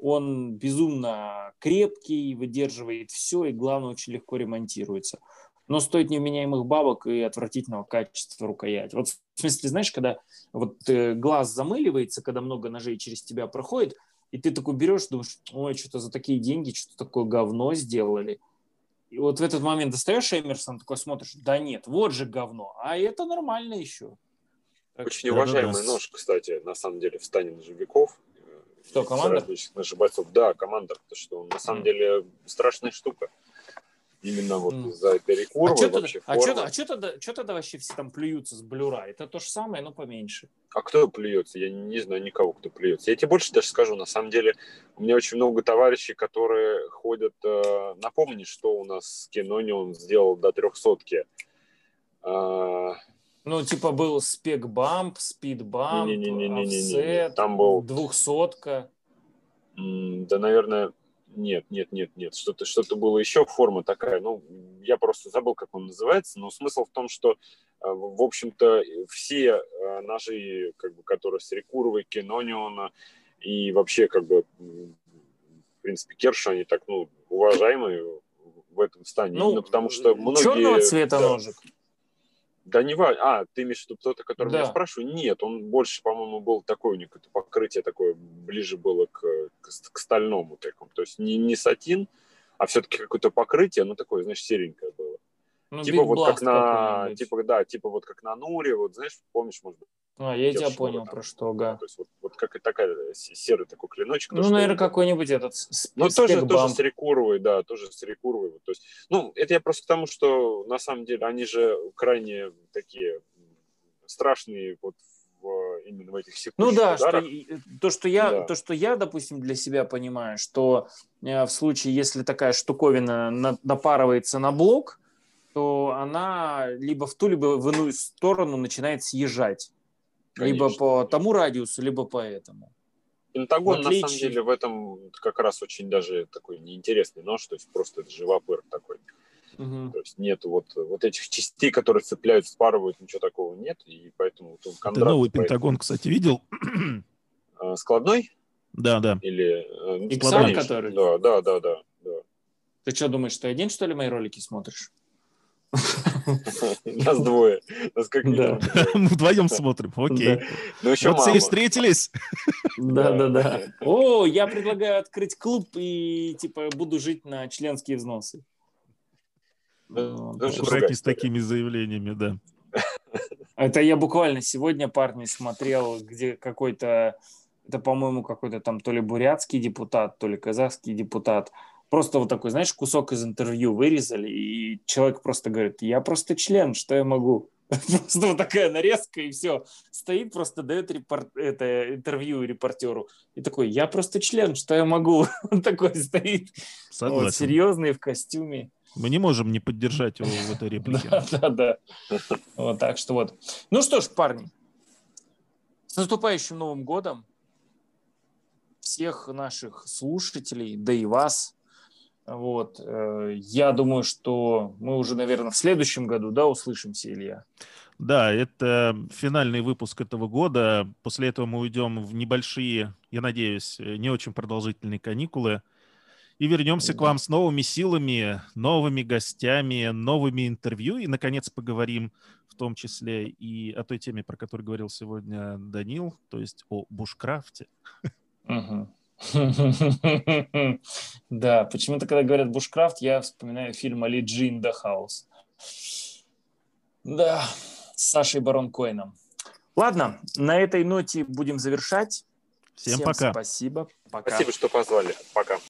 он безумно крепкий, выдерживает все и, главное, очень легко ремонтируется. Но стоит невменяемых бабок и отвратительного качества рукоять. Вот в смысле, знаешь, когда вот глаз замыливается, когда много ножей через тебя проходит, и ты такой берешь, думаешь, ой, что-то за такие деньги, что-то такое говно сделали. И вот в этот момент достаешь Эмерсон, такой смотришь, да нет, вот же говно, а это нормально еще. Так Очень что... уважаемый нож, кстати, на самом деле, в стане ножевиков. Что, Командер? Различных ножебойцов. Да, Командер, потому что он на самом деле страшная штука. Именно вот из-за перекурва вообще формы. А что тогда вообще все там плюются с блюра? Это то же самое, но поменьше. А кто плюется? Я не знаю никого, кто плюется. Я тебе больше даже скажу, на самом деле, у меня очень много товарищей, которые ходят... Напомни, что у нас с Canon сделал до 300-ки. Ну, типа был спек-бамп, спид-бамп, офсет, там был 200-ка. Да, наверное, нет. Что-то было еще, форма такая. Ну, я просто забыл, как он называется. Но смысл в том, что, в общем-то, все ножи, как бы, которые с Рекуровой, Canon и вообще, как бы, в принципе, Керша, они так, ну, уважаемые в этом стане. Ну, именно потому что многие... черного цвета ножик. Да не важно. Ты имеешь в виду кто-то, который Да. меня спрашивает? Нет, он больше, по-моему, был такой, у него какое-то покрытие такое ближе было к стальному такому. То есть не сатин, а все-таки какое-то покрытие, ну такое, знаешь, серенькое было. Ну, типа вот как на... типа вот как на Нуре, вот знаешь, помнишь, может быть. Я тебя понял, про что, ага. То есть вот как такая серый такой клиночек. Ну, наверное, какой-нибудь этот ну, тоже с Рекуровой, да, тоже с Рекуровой. То есть, ну, это я просто к тому, что на самом деле они же крайне такие страшные вот именно в этих секундных ударах. То, что я, допустим, для себя понимаю, что в случае, если такая штуковина напарывается на блок, то она либо в ту, либо в иную сторону начинает съезжать. Конечно, либо по тому радиусу, либо по этому. Пентагон, на самом деле, в этом как раз очень даже такой неинтересный нож, то есть просто это живопыр такой. То есть нет вот этих частей, которые цепляют, спарывают, ничего такого нет, и поэтому... Ты новый Пентагон, кстати, видел? Складной? Да. Или... XR, который? Да. Ты что, думаешь, ты один, что ли, мои ролики смотришь? Нас двое. Нас как минимум двое. Мы вдвоем смотрим, окей. Да. Ну, еще Вот все и мама. встретились. Да. О, я предлагаю открыть клуб и, типа, буду жить на членские взносы. Аккуратней с такими заявлениями, да. Это я буквально сегодня, парни, смотрел, где какой-то, это, по-моему, какой-то там то ли бурятский депутат, то ли казахский депутат. Просто вот такой, знаешь, кусок из интервью вырезали, и человек просто говорит, я просто член, что я могу? Просто вот такая нарезка, и все. Стоит, просто дает это интервью репортеру. И такой, я просто член, что я могу? Он такой стоит, вот, Согласен. серьезный, в костюме. Мы не можем не поддержать его в этой реплике. Да. Вот так что вот. Ну что ж, парни, с наступающим Новым годом всех наших слушателей, да и вас. Вот. Я думаю, что мы уже, наверное, в следующем году, да, услышимся, Илья. Да, это финальный выпуск этого года. После этого мы уйдем в небольшие, я надеюсь, не очень продолжительные каникулы. И вернемся к вам с новыми силами, новыми гостями, новыми интервью. И, наконец, поговорим в том числе и о той теме, про которую говорил сегодня Данил, то есть о бушкрафте. Да, почему-то, когда говорят бушкрафт, я вспоминаю фильм «Али Джи in the House». Да, с Сашей Барон Коэном. Ладно, на этой ноте будем завершать. Всем пока. Спасибо. Пока. Спасибо, что позвали. Пока.